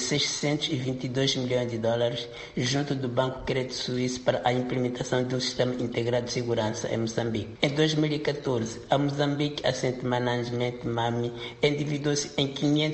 622 milhões de dólares junto do Banco Crédito Suíço para a implementação de um sistema integrado de segurança em Moçambique. Em 2014, a Moçambique Asset Management MAMI endividou-se em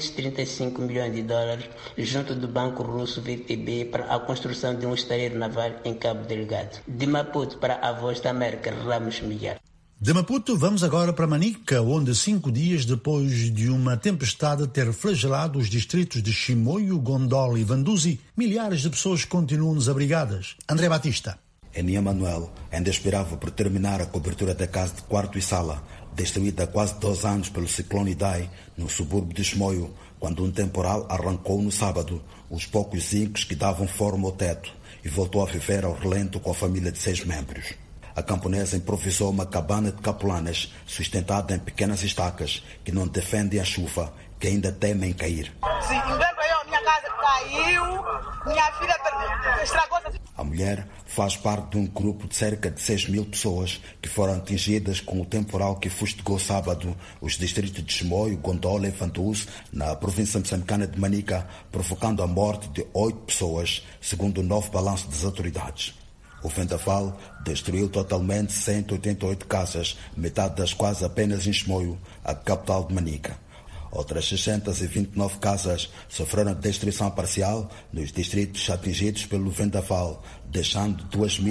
535 milhões de dólares junto do banco russo VTB para a construção de um estaleiro naval em Cabo Delgado. De Maputo para a Voz da América, Ramos Miguel. De Maputo, vamos agora para Manica, onde 5 dias depois de uma tempestade ter flagelado os distritos de Chimoio, Gondola e Vanduzi, milhares de pessoas continuam desabrigadas. André Batista. Enia Manuel ainda esperava por terminar a cobertura da casa de quarto e sala, destruída há quase 2 anos pelo ciclone Idai, no subúrbio de Chimoio, quando um temporal arrancou no sábado os poucos zincos que davam forma ao teto e voltou a viver ao relento com a família de 6 membros. A camponesa improvisou uma cabana de capulanas sustentada em pequenas estacas que não defendem a chuva, que ainda temem cair. Sim, minha casa caiu, minha filha estragou-se. A mulher faz parte de um grupo de cerca de 6.000 pessoas que foram atingidas com o temporal que fustigou sábado os distritos de Chimoio, Gondola e Fantuz, na província moçambicana de Manica, provocando a morte de 8 pessoas, segundo o novo balanço das autoridades. O vendaval destruiu totalmente 188 casas, metade das quais apenas em Chimoio, a capital de Manica. Outras 629 casas sofreram destruição parcial nos distritos atingidos pelo vendaval, deixando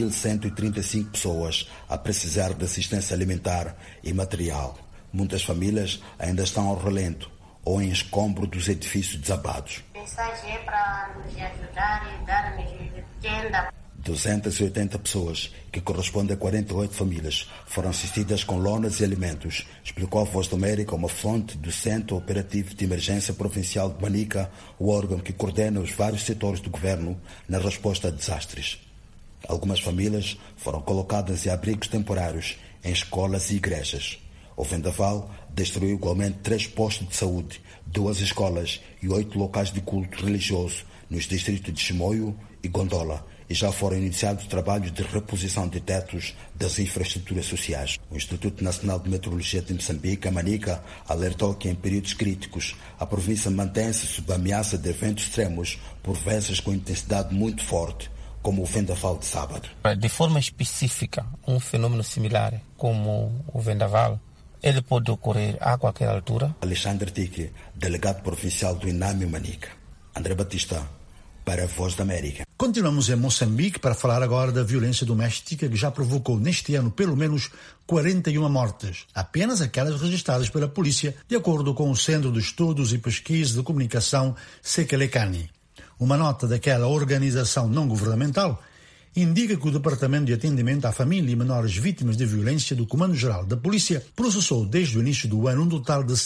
2.135 pessoas a precisar de assistência alimentar e material. Muitas famílias ainda estão ao relento ou em escombro dos edifícios desabados. A mensagem é para nos ajudar e dar-nos tenda. 280 pessoas, que correspondem a 48 famílias, foram assistidas com lonas e alimentos, explicou a Voz da América, uma fonte do Centro Operativo de Emergência Provincial de Manica, o órgão que coordena os vários setores do governo na resposta a desastres. Algumas famílias foram colocadas em abrigos temporários, em escolas e igrejas. O vendaval destruiu igualmente 3 postos de saúde, 2 escolas e 8 locais de culto religioso nos distritos de Chimoio e Gondola, e já foram iniciados trabalhos de reposição de tetos das infraestruturas sociais. O Instituto Nacional de Meteorologia de Moçambique, a Manica, alertou que em períodos críticos a província mantém-se sob a ameaça de eventos extremos, por vezes com intensidade muito forte, como o vendaval de sábado. De forma específica, um fenômeno similar como o vendaval, ele pode ocorrer a qualquer altura. Alexandre Tique, delegado provincial do INAMI Manica. André Batista, para a Voz da América. Continuamos em Moçambique para falar agora da violência doméstica que já provocou neste ano pelo menos 41 mortes, apenas aquelas registradas pela polícia, de acordo com o Centro de Estudos e Pesquisa de Comunicação Sekelekani. Uma nota daquela organização não governamental indica que o Departamento de Atendimento à Família e Menores Vítimas de Violência do Comando-Geral da Polícia processou desde o início do ano um total de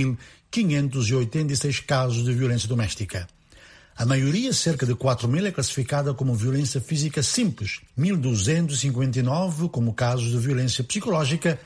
6.586 casos de violência doméstica. A maioria, cerca de 4.000, é classificada como violência física simples, 1.259 como casos de violência psicológica,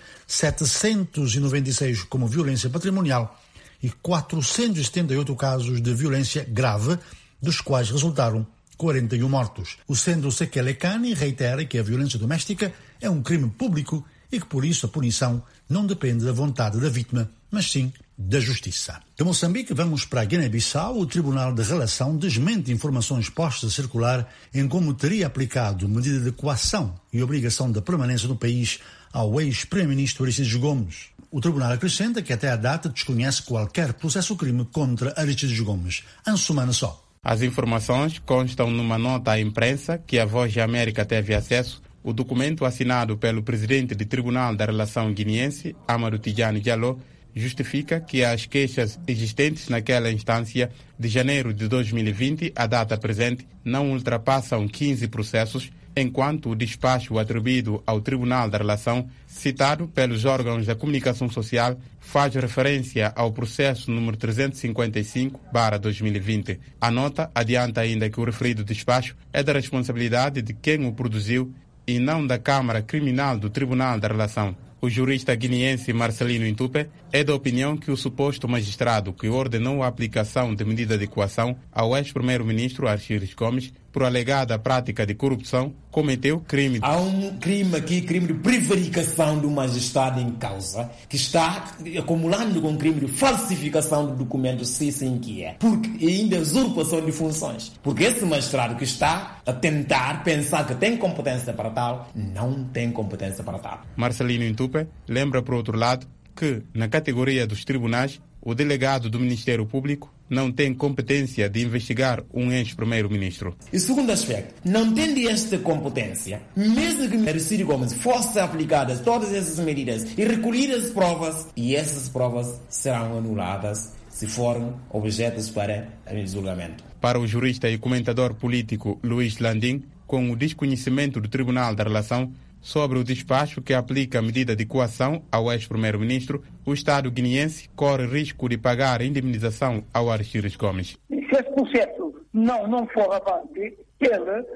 796 como violência patrimonial e 478 casos de violência grave, dos quais resultaram 41 mortos. O Centro Sekelekani reitera que a violência doméstica é um crime público e que, por isso, a punição não depende da vontade da vítima, mas sim da Justiça. De Moçambique, vamos para a Guiné-Bissau. O Tribunal de Relação desmente informações postas a circular em como teria aplicado medida de coação e obrigação de permanência no país ao ex-primeiro-ministro Aristides Gomes. O Tribunal acrescenta que até a data desconhece qualquer processo-crime contra Aristides Gomes. Ansumana só. As informações constam numa nota à imprensa que a Voz da América teve acesso. O documento assinado pelo presidente do Tribunal da Relação guineense, Amadou Tidjane Diallo, justifica que as queixas existentes naquela instância de janeiro de 2020 à data presente não ultrapassam 15 processos, enquanto o despacho atribuído ao Tribunal da Relação, citado pelos órgãos da comunicação social, faz referência ao processo número 355/2020. A nota adianta ainda que o referido despacho é da responsabilidade de quem o produziu e não da Câmara Criminal do Tribunal da Relação. O jurista guineense Marcelino Intupe é da opinião que o suposto magistrado que ordenou a aplicação de medida de coação ao ex-primeiro-ministro Aristides Gomes por alegada prática de corrupção cometeu crime. Há um crime aqui, crime de prevaricação do magistrado em causa, que está acumulando com crime de falsificação de documentos sem que é, porque ainda usurpação de funções. Porque esse magistrado que está a tentar pensar que tem competência para tal, não tem competência para tal. Marcelino Intupe lembra, por outro lado, que, na categoria dos tribunais, o delegado do Ministério Público não tem competência de investigar um ex-primeiro-ministro. E segundo aspecto, não tendo esta competência, mesmo que Aristides Gomes fossem aplicadas todas essas medidas e recolhidas provas, e essas provas serão anuladas se forem objetos para julgamento. Para o jurista e comentador político Luís Landim, com o desconhecimento do Tribunal da Relação sobre o despacho que aplica a medida de coação ao ex-primeiro-ministro, o Estado guineense corre risco de pagar indemnização ao Aristides Gomes. Se esse processo não for avante, ele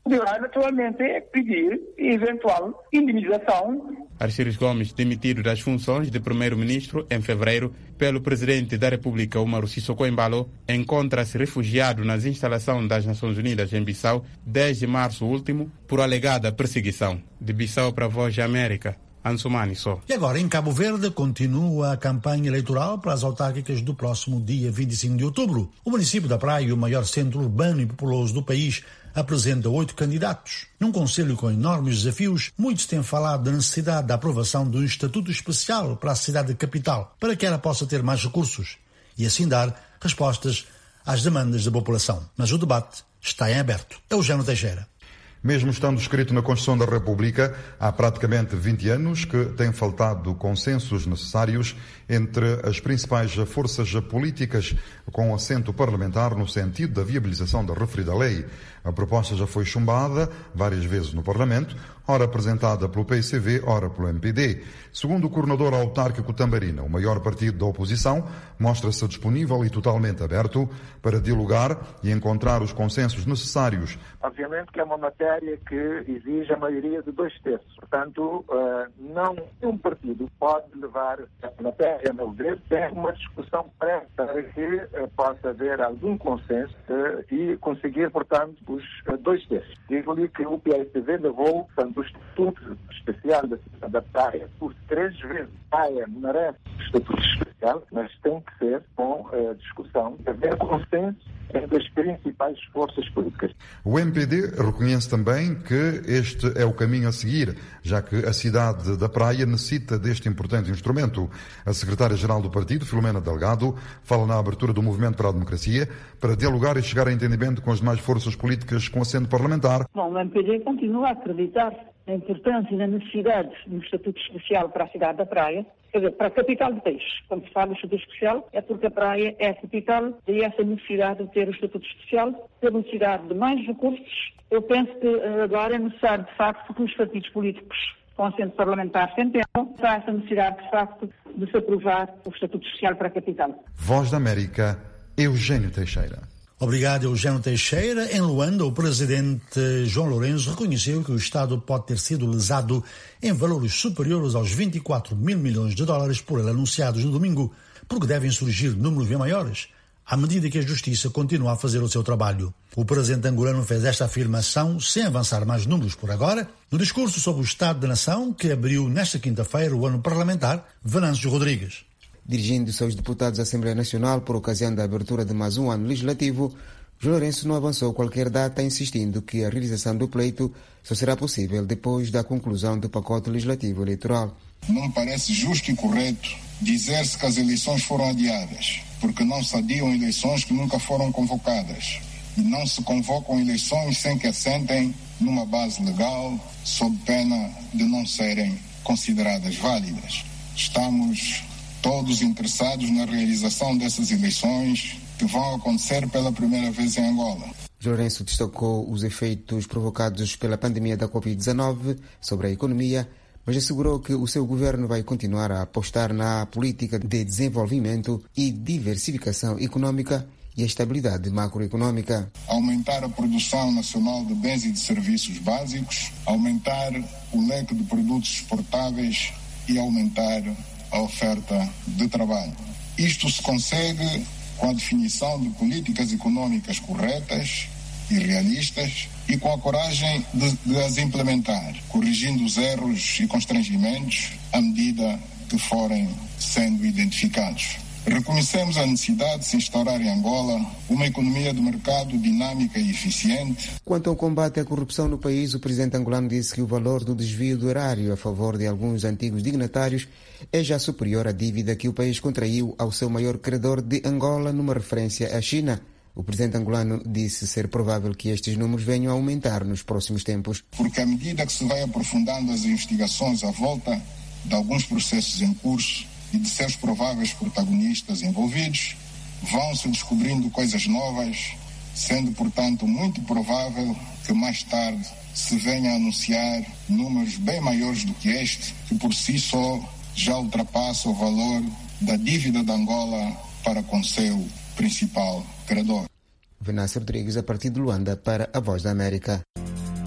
poderá naturalmente pedir eventual indenização. Arciris Gomes, demitido das funções de primeiro-ministro em fevereiro pelo presidente da República, Umaru Sissoko Embalo, encontra-se refugiado nas instalações das Nações Unidas em Bissau desde março último por alegada perseguição. De Bissau para a Voz da América, Ansumani só. E agora, em Cabo Verde, continua a campanha eleitoral para as autárquicas do próximo dia 25 de outubro. O município da Praia, o maior centro urbano e populoso do país, apresenta 8 candidatos. Num conselho com enormes desafios, muitos têm falado da necessidade da aprovação de um estatuto especial para a cidade capital, para que ela possa ter mais recursos e assim dar respostas às demandas da população. Mas o debate está em aberto. Eugênio Teixeira. Mesmo estando escrito na Constituição da República, há praticamente 20 anos que têm faltado consensos necessários entre as principais forças políticas com assento parlamentar no sentido da viabilização da referida lei. A proposta já foi chumbada várias vezes no Parlamento, ora apresentada pelo PCV, ora pelo MPD. Segundo o coordenador autárquico Tambarina, o maior partido da oposição, mostra-se disponível e totalmente aberto para dialogar e encontrar os consensos necessários. Obviamente que é uma matéria que exige a maioria de 2/3. Portanto, não um partido pode levar a matéria, a meu ver, tem uma discussão prévia para que possa haver algum consenso e conseguir, portanto, os 2/3. Digo-lhe que o PSDB levou, portanto, o Estatuto Especial da Cidade da Praia por 3 vezes. Praia merece o Estatuto Especial, mas tem que ser com discussão, haver consenso entre as principais forças políticas. O MPD reconhece também que este é o caminho a seguir, já que a cidade da Praia necessita deste importante instrumento. A secretária-geral do partido, Filomena Delgado, fala na abertura do Movimento para a Democracia para dialogar e chegar a entendimento com as demais forças políticas com assento parlamentar. Bom, o MPD continua a acreditar na importância e na necessidade de um estatuto especial para a cidade da Praia, quer dizer, para a capital do país. Quando se fala do estatuto especial, é porque a Praia é a capital, e essa necessidade de ter o estatuto especial, ter necessidade de mais recursos. Eu penso que agora é necessário, de facto, que os partidos políticos com assento parlamentar se entendam para essa necessidade, de facto, de se aprovar o estatuto especial para a capital. Voz da América, Eugênio Teixeira. Obrigado, Eugênio Teixeira. Em Luanda, o presidente João Lourenço reconheceu que o Estado pode ter sido lesado em valores superiores aos 24 mil milhões de dólares por ele anunciados no domingo, porque devem surgir números bem maiores, à medida que a Justiça continua a fazer o seu trabalho. O presidente angolano fez esta afirmação sem avançar mais números por agora, no discurso sobre o Estado da Nação que abriu nesta quinta-feira o ano parlamentar, Venâncio Rodrigues. Dirigindo-se aos deputados da Assembleia Nacional por ocasião da abertura de mais um ano legislativo, João Lourenço não avançou qualquer data, insistindo que a realização do pleito só será possível depois da conclusão do pacote legislativo eleitoral. Não parece justo e correto dizer-se que as eleições foram adiadas, porque não se adiam eleições que nunca foram convocadas. E não se convocam eleições sem que assentem numa base legal, sob pena de não serem consideradas válidas. Estamos todos interessados na realização dessas eleições que vão acontecer pela primeira vez em Angola. Lourenço destacou os efeitos provocados pela pandemia da Covid-19 sobre a economia, mas assegurou que o seu governo vai continuar a apostar na política de desenvolvimento e diversificação econômica e a estabilidade macroeconômica. Aumentar a produção nacional de bens e de serviços básicos, aumentar o leque de produtos exportáveis e aumentar a oferta de trabalho. Isto se consegue com a definição de económicas corretas e realistas e com a coragem de as implementar, corrigindo os erros e constrangimentos à medida que forem sendo identificados. Reconhecemos a necessidade de se instaurar em Angola uma economia de mercado dinâmica e eficiente. Quanto ao combate à corrupção no país, o presidente angolano disse que o valor do desvio do erário a favor de alguns antigos dignatários é já superior à dívida que o país contraiu ao seu maior credor de Angola, numa referência à China. O presidente angolano disse ser provável que estes números venham a aumentar nos próximos tempos. Porque à medida que se vai aprofundando as investigações à volta de alguns processos em curso e de seus prováveis protagonistas envolvidos, vão-se descobrindo coisas novas, sendo, portanto, muito provável que mais tarde se venha a anunciar números bem maiores do que este, que por si só já ultrapassa o valor da dívida de Angola para com seu principal credor. Venâncio Rodrigues, a partir de Luanda, para a Voz da América.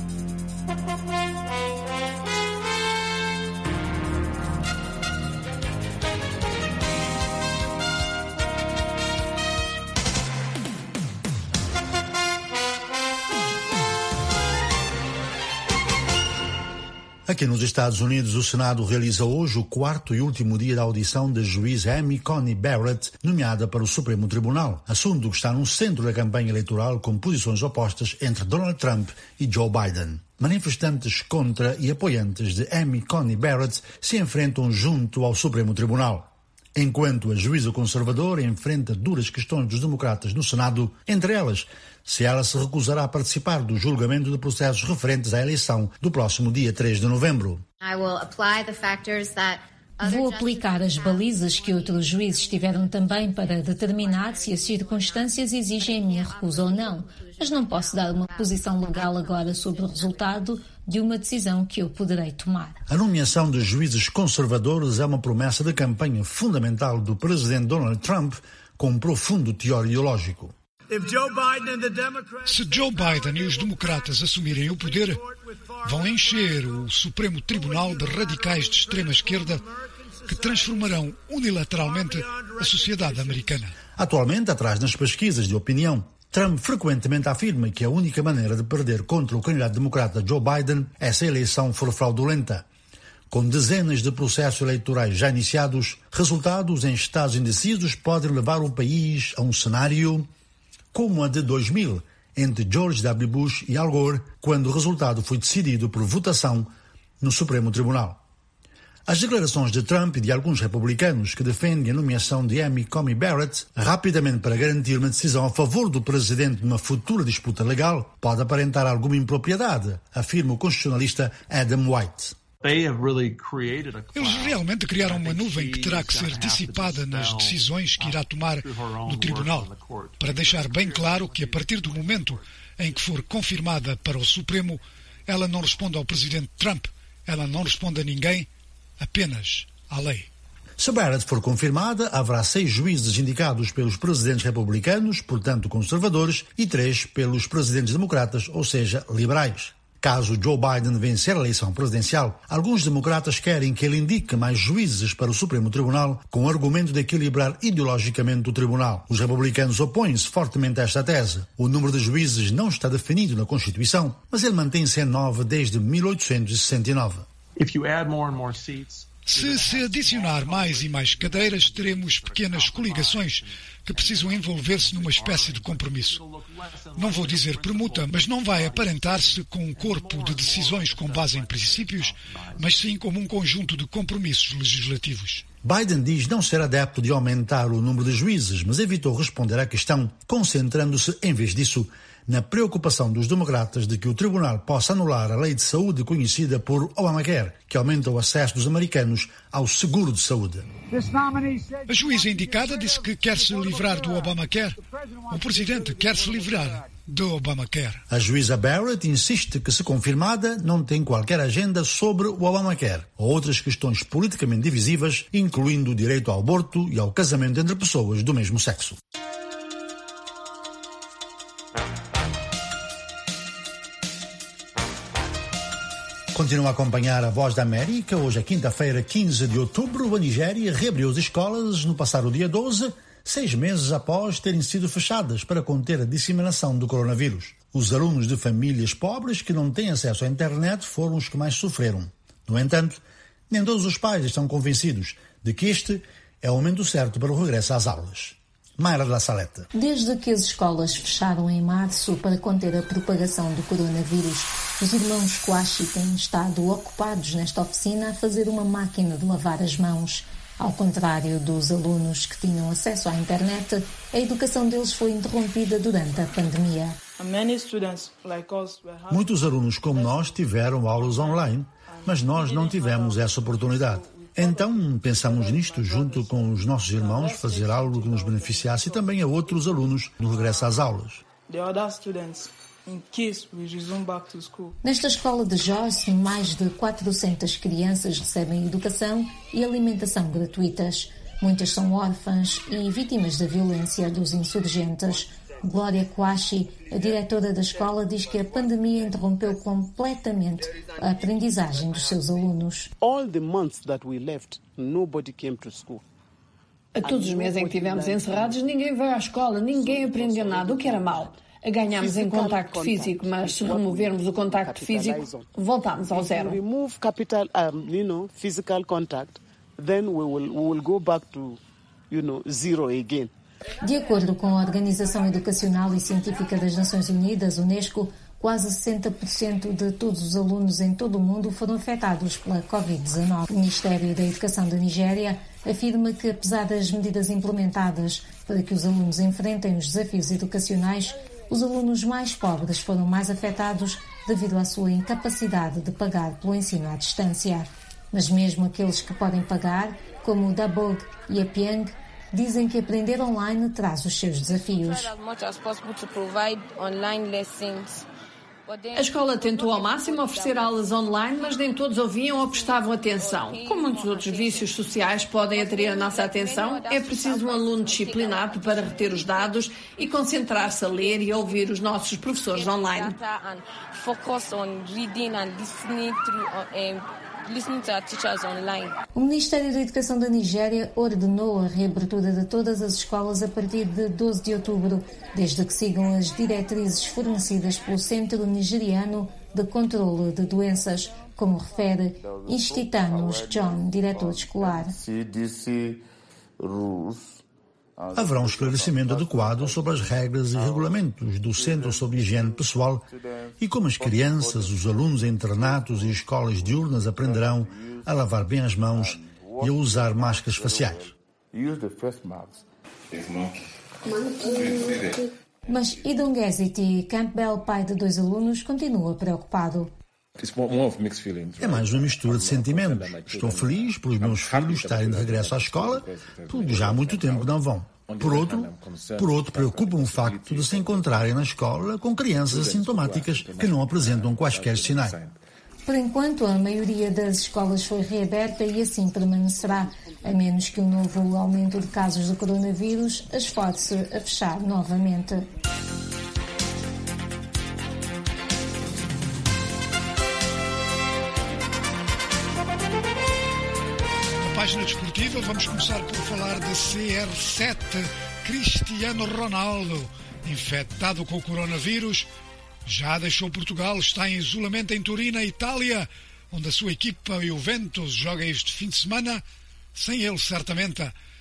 Aqui nos Estados Unidos, o Senado realiza hoje o quarto e último dia da audição da juiz Amy Coney Barrett, nomeada para o Supremo Tribunal, assunto que está no centro da campanha eleitoral com posições opostas entre Donald Trump e Joe Biden. Manifestantes contra e apoiantes de Amy Coney Barrett se enfrentam junto ao Supremo Tribunal. Enquanto a juíza conservadora enfrenta duras questões dos democratas no Senado, entre elas, se ela se recusará a participar do julgamento de processos referentes à eleição do próximo dia 3 de novembro. Vou aplicar as balizas que outros juízes tiveram também para determinar se as circunstâncias exigem a minha recusa ou não, mas não posso dar uma posição legal agora sobre o resultado de uma decisão que eu poderei tomar. A nomeação de juízes conservadores é uma promessa de campanha fundamental do presidente Donald Trump com um profundo teor ideológico. Se Joe Biden e os democratas assumirem o poder, vão encher o Supremo Tribunal de radicais de extrema-esquerda que transformarão unilateralmente a sociedade americana. Atualmente, atrás nas pesquisas de opinião, Trump frequentemente afirma que a única maneira de perder contra o candidato democrata Joe Biden é se a eleição for fraudulenta. Com dezenas de processos eleitorais já iniciados, resultados em estados indecisos podem levar o país a um cenário como a de 2000, entre George W. Bush e Al Gore, quando o resultado foi decidido por votação no Supremo Tribunal. As declarações de Trump e de alguns republicanos que defendem a nomeação de Amy Coney Barrett rapidamente para garantir uma decisão a favor do presidente numa futura disputa legal pode aparentar alguma impropriedade, afirma o constitucionalista Adam White. Eles realmente criaram uma nuvem que terá que ser dissipada nas decisões que irá tomar no tribunal, para deixar bem claro que a partir do momento em que for confirmada para o Supremo, ela não responde ao presidente Trump, ela não responde a ninguém, apenas à lei. Se Barrett for confirmada, haverá 6 juízes indicados pelos presidentes republicanos, portanto conservadores, e 3 pelos presidentes democratas, ou seja, liberais. Caso Joe Biden vencer a eleição presidencial, alguns democratas querem que ele indique mais juízes para o Supremo Tribunal com o argumento de equilibrar ideologicamente o tribunal. Os republicanos opõem-se fortemente a esta tese. O número de juízes não está definido na Constituição, mas ele mantém-se em 9 desde 1869. Se adicionar mais e mais cadeiras, teremos pequenas coligações que precisam envolver-se numa espécie de compromisso. Não vou dizer permuta, mas não vai aparentar-se com um corpo de decisões com base em princípios, mas sim como um conjunto de compromissos legislativos. Biden diz não ser adepto de aumentar o número de juízes, mas evitou responder à questão, concentrando-se, em vez disso, na preocupação dos democratas de que o tribunal possa anular a lei de saúde conhecida por Obamacare, que aumenta o acesso dos americanos ao seguro de saúde. A juíza indicada disse que quer se livrar do Obamacare. O presidente quer se livrar do Obamacare. A juíza Barrett insiste que, se confirmada, não tem qualquer agenda sobre o Obamacare ou outras questões politicamente divisivas, incluindo o direito ao aborto e ao casamento entre pessoas do mesmo sexo. Continua a acompanhar a Voz da América. Hoje é quinta-feira, 15 de outubro. A Nigéria reabriu as escolas no passado dia 12, 6 meses após terem sido fechadas para conter a disseminação do coronavírus. Os alunos de famílias pobres que não têm acesso à internet foram os que mais sofreram. No entanto, nem todos os pais estão convencidos de que este é o momento certo para o regresso às aulas. Mayra da Saleta. Desde que as escolas fecharam em março para conter a propagação do coronavírus, os irmãos Kouachi têm estado ocupados nesta oficina a fazer uma máquina de lavar as mãos. Ao contrário dos alunos que tinham acesso à internet, a educação deles foi interrompida durante a pandemia. Muitos alunos como nós tiveram aulas online, mas nós não tivemos essa oportunidade. Então, pensamos nisto, junto com os nossos irmãos, fazer algo que nos beneficiasse e também a outros alunos no regresso às aulas. Nesta escola de Jos, mais de 400 crianças recebem educação e alimentação gratuitas. Muitas são órfãs e vítimas da violência dos insurgentes. Glória Kouachi, a diretora da escola, diz que a pandemia interrompeu completamente a aprendizagem dos seus alunos. A todos os meses em que estivemos encerrados, ninguém veio à escola, ninguém aprendeu nada, o que era mau. Ganhamos em contacto físico, mas se removermos o contacto físico, voltamos ao zero. Physical contact, then we will go back to, zero again. De acordo com a Organização Educacional e Científica das Nações Unidas, UNESCO, quase 60% de todos os alunos em todo o mundo foram afetados pela Covid-19. O Ministério da Educação da Nigéria afirma que, apesar das medidas implementadas para que os alunos enfrentem os desafios educacionais, os alunos mais pobres foram mais afetados devido à sua incapacidade de pagar pelo ensino à distância. Mas mesmo aqueles que podem pagar, como o Dabog e a Piang, dizem que aprender online traz os seus desafios. A escola tentou ao máximo oferecer aulas online, mas nem todos ouviam ou prestavam atenção. Como muitos outros vícios sociais podem atrair a nossa atenção, é preciso um aluno disciplinado para reter os dados e concentrar-se a ler e a ouvir os nossos professores online. O Ministério da Educação da Nigéria ordenou a reabertura de todas as escolas a partir de 12 de outubro, desde que sigam as diretrizes fornecidas pelo Centro Nigeriano de Controle de Doenças, como refere Institanos John, diretor escolar. Haverá um esclarecimento adequado sobre as regras e regulamentos do Centro sobre Higiene Pessoal e como as crianças, os alunos em internatos e escolas diurnas aprenderão a lavar bem as mãos e a usar máscaras faciais. Mas Idongeziti Campbell, pai de 2 alunos, continua preocupado. É mais uma mistura de sentimentos. Estou feliz pelos meus filhos estarem de regresso à escola, porque já há muito tempo não vão. Por outro, preocupa-me o facto de se encontrarem na escola com crianças assintomáticas que não apresentam quaisquer sinais. Por enquanto, a maioria das escolas foi reaberta e assim permanecerá, a menos que um novo aumento de casos de coronavírus as force a fechar novamente. Página desportiva, vamos começar por falar de CR7, Cristiano Ronaldo, infectado com o coronavírus, já deixou Portugal, está em isolamento em Turim, na Itália, onde a sua equipa Juventus joga este fim de semana. Sem ele, certamente,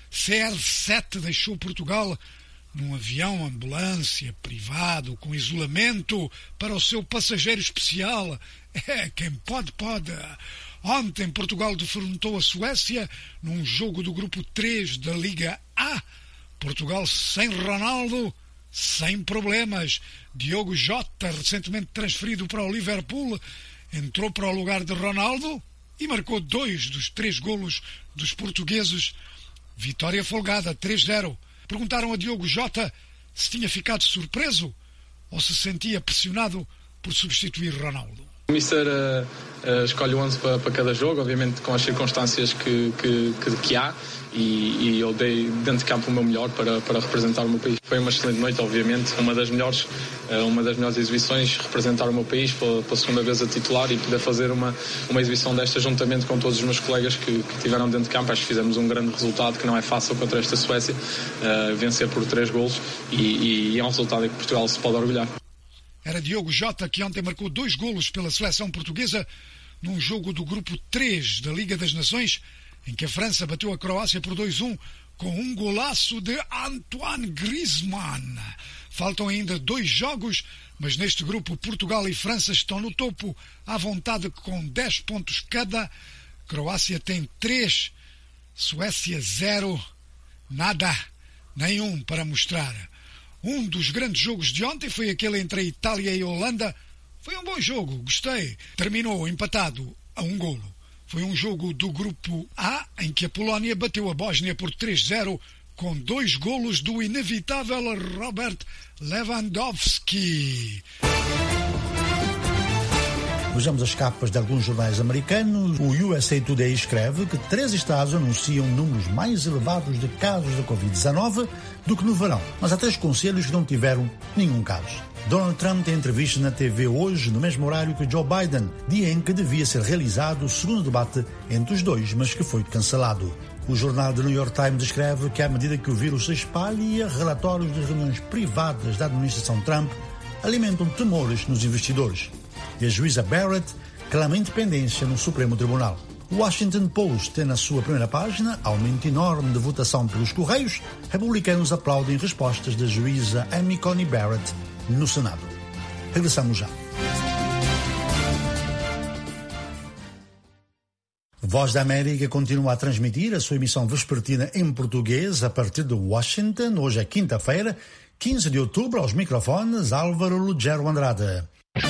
CR7 deixou Portugal num avião ambulância privado com isolamento para o seu passageiro especial. Quem pode, pode. Ontem, Portugal defrontou a Suécia num jogo do grupo 3 da Liga A. Portugal sem Ronaldo, sem problemas. Diogo Jota, recentemente transferido para o Liverpool, entrou para o lugar de Ronaldo e marcou 2 dos 3 golos dos portugueses. Vitória folgada, 3-0. Perguntaram a Diogo Jota se tinha ficado surpreso ou se sentia pressionado por substituir Ronaldo. O Mister escolhe o 11 para cada jogo, obviamente com as circunstâncias que há, e eu dei dentro de campo o meu melhor para representar o meu país. Foi uma excelente noite, obviamente, uma das melhores exibições, representar o meu país pela segunda vez a titular e poder fazer uma exibição desta juntamente com todos os meus colegas que estiveram dentro de campo. Acho que fizemos um grande resultado que não é fácil contra esta Suécia, vencer por 3 golos e é um resultado em que Portugal se pode orgulhar. Era Diogo Jota que ontem marcou 2 golos pela seleção portuguesa num jogo do grupo 3 da Liga das Nações, em que a França bateu a Croácia por 2-1 com um golaço de Antoine Griezmann. Faltam ainda 2 jogos, mas neste grupo Portugal e França estão no topo, à vontade com 10 pontos cada. Croácia tem 3, Suécia 0, nada, nenhum para mostrar. Um dos grandes jogos de ontem foi aquele entre a Itália e a Holanda. Foi um bom jogo, gostei. Terminou empatado a 1 golo. Foi um jogo do grupo A, em que a Polónia bateu a Bósnia por 3-0, com 2 golos do inevitável Robert Lewandowski. Vejamos as capas de alguns jornais americanos. O USA Today escreve que 3 estados anunciam números mais elevados de casos de Covid-19 do que no verão, mas há 3 conselhos que não tiveram nenhum caso. Donald Trump tem entrevista na TV hoje, no mesmo horário que Joe Biden, dia em que devia ser realizado o segundo debate entre os dois, mas que foi cancelado. O jornal The New York Times escreve que, à medida que o vírus se espalha, relatórios de reuniões privadas da administração Trump alimentam temores nos investidores. E a juíza Barrett clama independência no Supremo Tribunal. O Washington Post tem na sua primeira página aumento enorme de votação pelos Correios. Republicanos aplaudem respostas da juíza Amy Coney Barrett no Senado. Regressamos já. Voz da América continua a transmitir a sua emissão vespertina em português a partir de Washington. Hoje é quinta-feira, 15 de outubro, aos microfones Álvaro Lugero Andrade.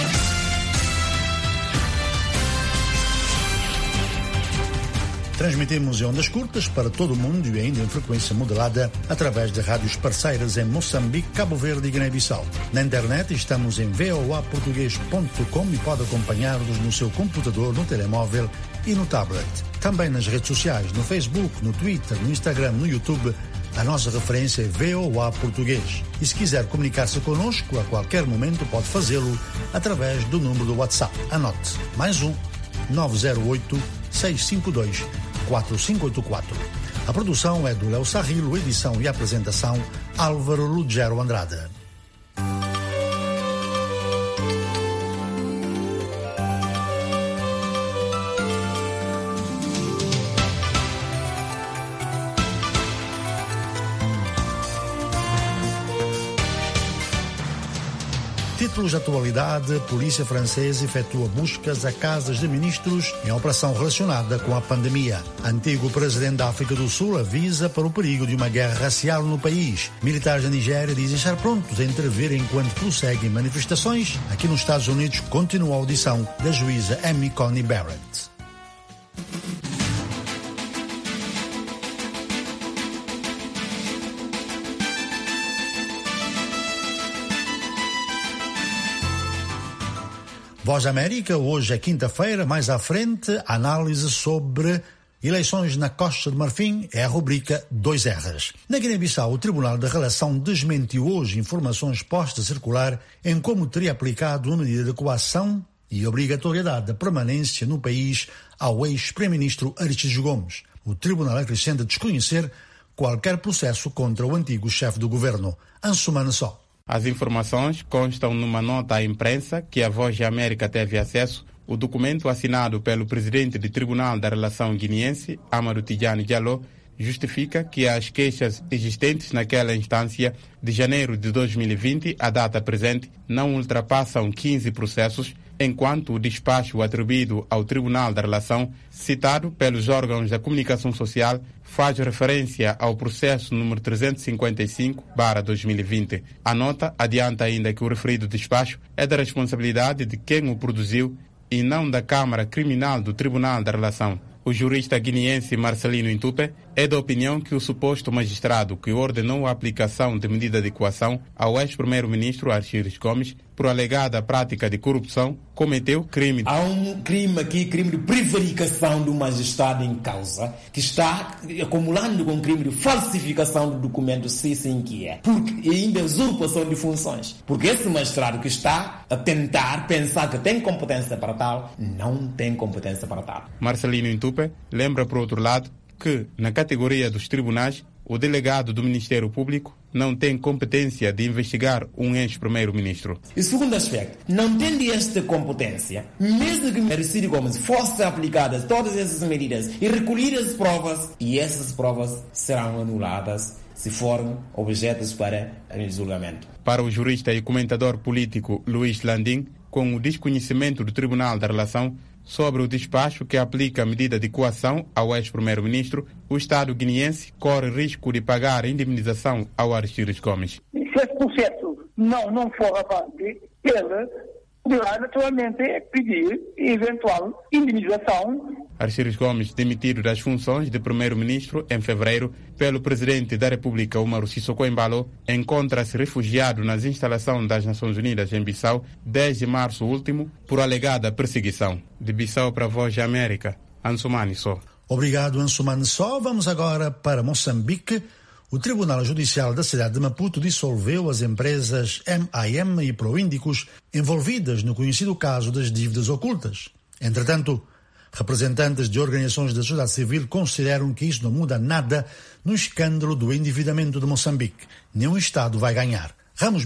Transmitimos em ondas curtas para todo o mundo e ainda em frequência modulada através de rádios parceiras em Moçambique, Cabo Verde e Guiné-Bissau. Na internet estamos em voaportugues.com e pode acompanhar-nos no seu computador, no telemóvel e no tablet. Também nas redes sociais, no Facebook, no Twitter, no Instagram, no YouTube, a nossa referência é VOA Português. E se quiser comunicar-se connosco a qualquer momento, pode fazê-lo através do número do WhatsApp. Anote, +1 908 652 4584. A produção é do Léo Sarrilo, edição e apresentação Álvaro Lugero Andrade. Títulos de atualidade: polícia francesa efetua buscas a casas de ministros em operação relacionada com a pandemia. Antigo presidente da África do Sul avisa para o perigo de uma guerra racial no país. Militares da Nigéria dizem estar prontos a intervir enquanto prosseguem manifestações. Aqui nos Estados Unidos continua a audição da juíza Amy Coney Barrett. Voz da América, hoje é quinta-feira, mais à frente, análise sobre eleições na Costa de Marfim, é a rubrica 2Rs. Na Guiné-Bissau, o Tribunal da Relação desmentiu hoje informações postas a circular em como teria aplicado uma medida de coação e obrigatoriedade da permanência no país ao ex-primeiro-ministro Aristides Gomes. O Tribunal acrescenta desconhecer qualquer processo contra o antigo chefe do governo, Ansumana Sow. As informações constam numa nota à imprensa que a Voz da América teve acesso. O documento assinado pelo presidente do Tribunal da Relação Guineense, Amadou Tidjane Diallo, justifica que as queixas existentes naquela instância de janeiro de 2020 à data presente não ultrapassam 15 processos, enquanto o despacho atribuído ao Tribunal da Relação, citado pelos órgãos da comunicação social, faz referência ao processo número 355/2020. A nota adianta ainda que o referido despacho é da responsabilidade de quem o produziu e não da Câmara Criminal do Tribunal da Relação. O jurista guineense Marcelino Intupe é da opinião que o suposto magistrado que ordenou a aplicação de medida de coação ao ex-primeiro-ministro Aristides Gomes por alegada prática de corrupção cometeu crime. Há um crime aqui, crime de prevaricação do magistrado em causa, que está acumulando com crime de falsificação do documento C5E, porque ainda usurpação de funções. Porque esse magistrado que está a tentar pensar que tem competência para tal, não tem competência para tal. Marcelino Intupe lembra, por outro lado, que, na categoria dos tribunais, o delegado do Ministério Público não tem competência de investigar um ex-primeiro-ministro. E segundo aspecto, não tendo esta competência, mesmo que Aristides Gomes fossem aplicadas todas essas medidas e recolher as provas, e essas provas serão anuladas se forem objetos para julgamento. Para o jurista e comentador político Luís Landim, com o desconhecimento do Tribunal da Relação sobre o despacho que aplica a medida de coação ao ex-primeiro-ministro, o Estado guineense corre risco de pagar a indemnização ao Aristides Gomes. Se esse processo não for avante, ele poderá naturalmente pedir eventual indemnização. Aristides Gomes, demitido das funções de primeiro-ministro em fevereiro pelo presidente da República, Umaru Sissoko Embalo, encontra-se refugiado nas instalações das Nações Unidas em Bissau desde março último por alegada perseguição. De Bissau para a Voz da América, Ansumana Sow. Obrigado, Ansumana Sow. Vamos agora para Moçambique. O Tribunal Judicial da cidade de Maputo dissolveu as empresas MAM e Proíndicos envolvidas no conhecido caso das dívidas ocultas. Entretanto, representantes de organizações da sociedade civil consideram que isso não muda nada no escândalo do endividamento de Moçambique. Nenhum Estado vai ganhar. Ramos Miguel.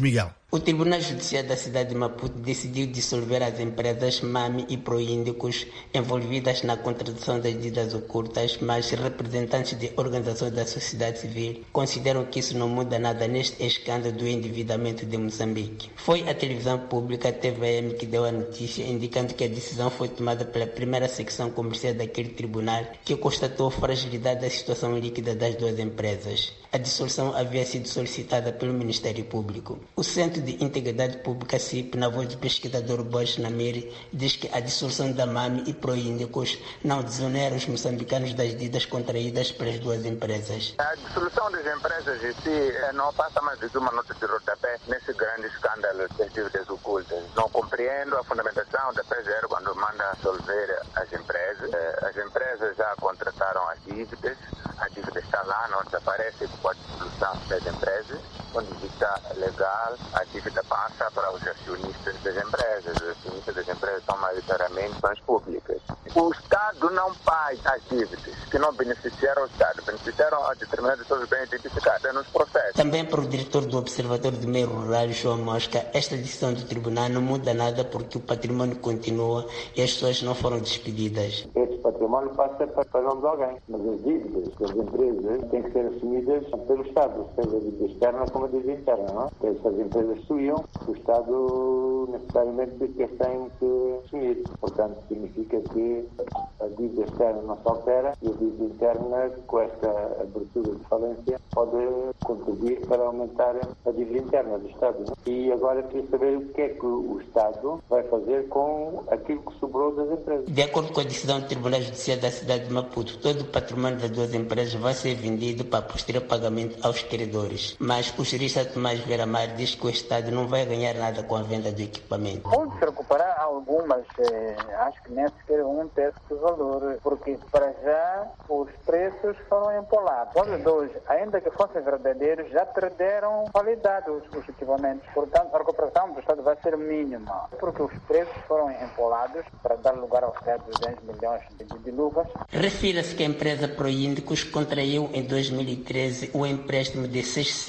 O Tribunal Judiciário da cidade de Maputo decidiu dissolver as empresas MAMI e Proíndicos envolvidas na contratação das dívidas ocultas, mas representantes de organizações da sociedade civil consideram que isso não muda nada neste escândalo do endividamento de Moçambique. Foi a televisão pública TVM que deu a notícia, indicando que a decisão foi tomada pela primeira secção comercial daquele tribunal, que constatou a fragilidade da situação líquida das duas empresas. A dissolução havia sido solicitada pelo Ministério Público. O Centro de Integridade Pública CIP, na voz do pesquisador Borges Namiri, diz que a dissolução da MAMI e Proíndicos não desonera os moçambicanos das dívidas contraídas pelas duas empresas. A dissolução das empresas em si não passa mais de uma nota de rodapé nesse grande escândalo das dívidas ocultas. Não compreendo a fundamentação da PGR quando manda dissolver as empresas. As empresas já contrataram as dívidas, a dívida está lá, não desaparece com a dissolução das empresas. Do ponto de vista legal, a dívida passa para os acionistas das empresas. Os acionistas das empresas são maioritariamente as públicas. O Estado não paga as dívidas que não beneficiaram o Estado, beneficiaram a determinados seus bens identificados nos processos. Também para o diretor do Observatório do Meio Rural, João Mosca, esta decisão do tribunal não muda nada porque o patrimônio continua e as pessoas não foram despedidas. Esse patrimônio passa para nome de alguém, mas as dívidas das empresas têm que ser assumidas pelo Estado, seja a dívida externa como a dívida interna, não? Se as empresas suíam, o Estado necessariamente tem que assumir. Portanto, significa que a dívida externa não se altera e a dívida interna, com esta abertura de falência, pode contribuir para aumentar a dívida interna do Estado. Não? E agora queria saber o que é que o Estado vai fazer com aquilo que sobrou das empresas. De acordo com a decisão do Tribunal Judiciário da cidade de Maputo, todo o patrimônio das duas empresas vai ser vendido para posterior pagamento aos credores. Mas o jurista Tomás Vera-Mar diz que o Estado não vai ganhar nada com a venda do equipamento. Pode-se recuperar algumas, acho que nem sequer um terço do valor, porque para já os preços foram empolados. Os dois, ainda que fossem verdadeiros, já perderam qualidade os equipamentos. Portanto, a recuperação do Estado vai ser mínima, porque os preços foram empolados para dar lugar aos 200 milhões de luvas. Refira-se que a empresa Proíndicos contraiu em 2013 o empréstimo de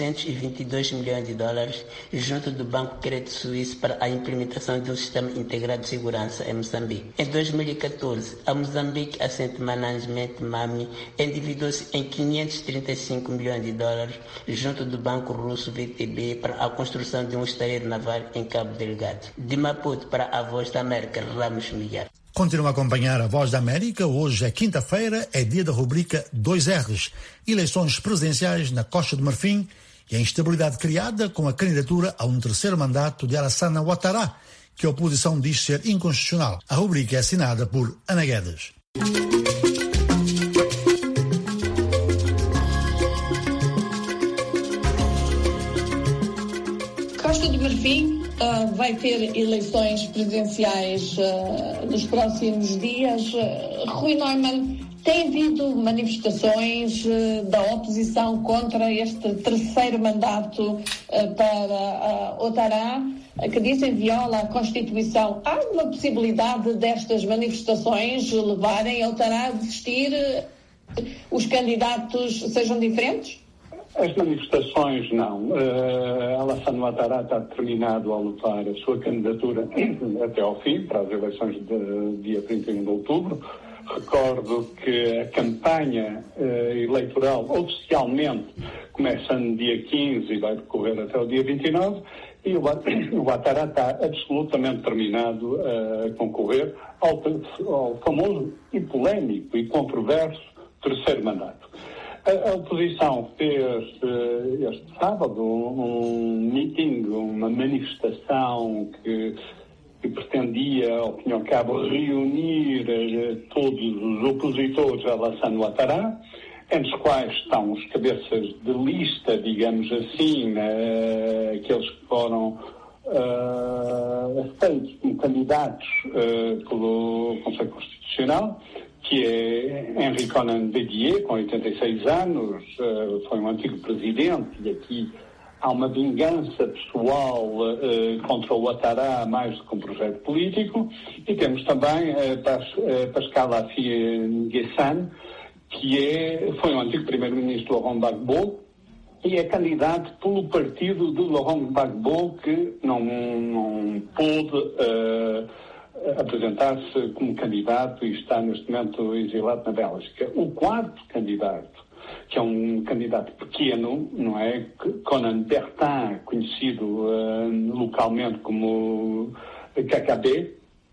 622 milhões de dólares junto do Banco Crédito Suíço para a implementação de um sistema integrado de segurança em Moçambique. Em 2014, a Moçambique Asset Management MAMI endividou-se em 535 milhões de dólares junto do banco russo VTB para a construção de um estaleiro naval em Cabo Delgado. De Maputo para a Voz da América, Ramos Miguel. Continua a acompanhar a Voz da América. Hoje é quinta-feira, é dia da rubrica 2Rs, eleições presidenciais na Costa do Marfim e a instabilidade criada com a candidatura a um terceiro mandato de Alassane Ouattara, que a oposição diz ser inconstitucional. A rubrica é assinada por Ana Guedes. Costa do Marfim vai ter eleições presidenciais nos próximos dias. Rui Neumann, tem havido manifestações da oposição contra este terceiro mandato para Ouattara, que dizem viola a Constituição. Há uma possibilidade destas manifestações levarem Ouattara a desistir? Os candidatos sejam diferentes? As manifestações não. Alassane Ouattara está determinado a lutar a sua candidatura até ao fim, para as eleições de dia 31 de outubro. Recordo que a campanha eleitoral oficialmente começa no dia 15 e vai decorrer até o dia 29, e o Ouattara está absolutamente determinado a concorrer ao famoso e polémico e controverso terceiro mandato. A oposição fez este sábado um meeting, uma manifestação que pretendia, ao fim e ao cabo, reunir todos os opositores a Alassane Ouattara, entre os quais estão os cabeças de lista, digamos assim, aqueles que foram aceitos como candidatos pelo Conselho Constitucional, que é Henri Conan Bédier, com 86 anos, foi um antigo presidente, e aqui há uma vingança pessoal contra o Ouattara, mais do que um projeto político. E temos também Pascal Affi N'Guessan, que foi um antigo primeiro-ministro do Laurent Gbagbo, e é candidato pelo partido de Laurent Gbagbo, que não pôde apresentar-se como candidato e está neste momento exilado na Bélgica. O quarto candidato, que é um candidato pequeno, não é? Conan Bertin, conhecido localmente como KKB,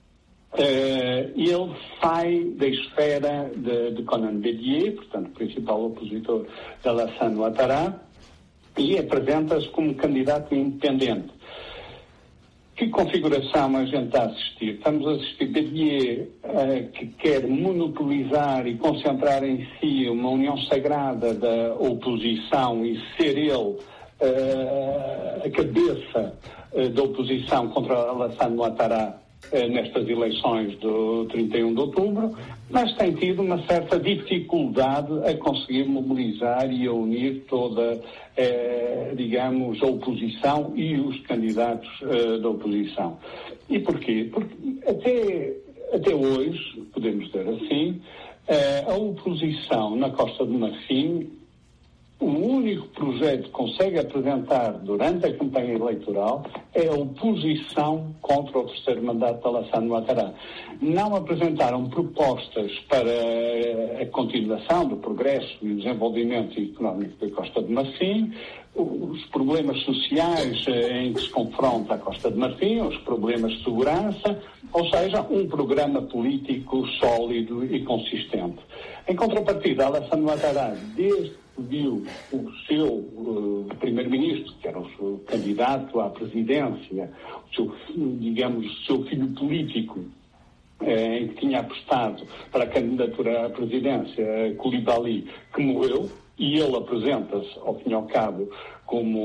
ele sai da esfera de Conan Bédier, portanto, principal opositor de Alassane Ouattara, e apresenta-se como candidato independente. Que configuração a gente está a assistir? Estamos a assistir Bédier, que quer monopolizar e concentrar em si uma união sagrada da oposição e ser ele a cabeça da oposição contra Alassane Ouattara nestas eleições do 31 de outubro, mas tem tido uma certa dificuldade a conseguir mobilizar e a unir toda, digamos, a oposição e os candidatos da oposição. E porquê? Porque até hoje, podemos dizer assim, a oposição na Costa do Marfim, o único projeto que consegue apresentar durante a campanha eleitoral é a oposição contra o terceiro mandato de Alassane Ouattara. Não apresentaram propostas para a continuação do progresso e desenvolvimento económico da Costa do Marfim, os problemas sociais em que se confronta a Costa do Marfim, os problemas de segurança, ou seja, um programa político sólido e consistente. Em contrapartida, Alassane Ouattara, desde que viu o seu primeiro-ministro, que era o seu candidato à presidência, o seu filho político, em que tinha apostado para a candidatura à presidência, Coulibaly, que morreu, e ele apresenta-se, ao fim e ao cabo, como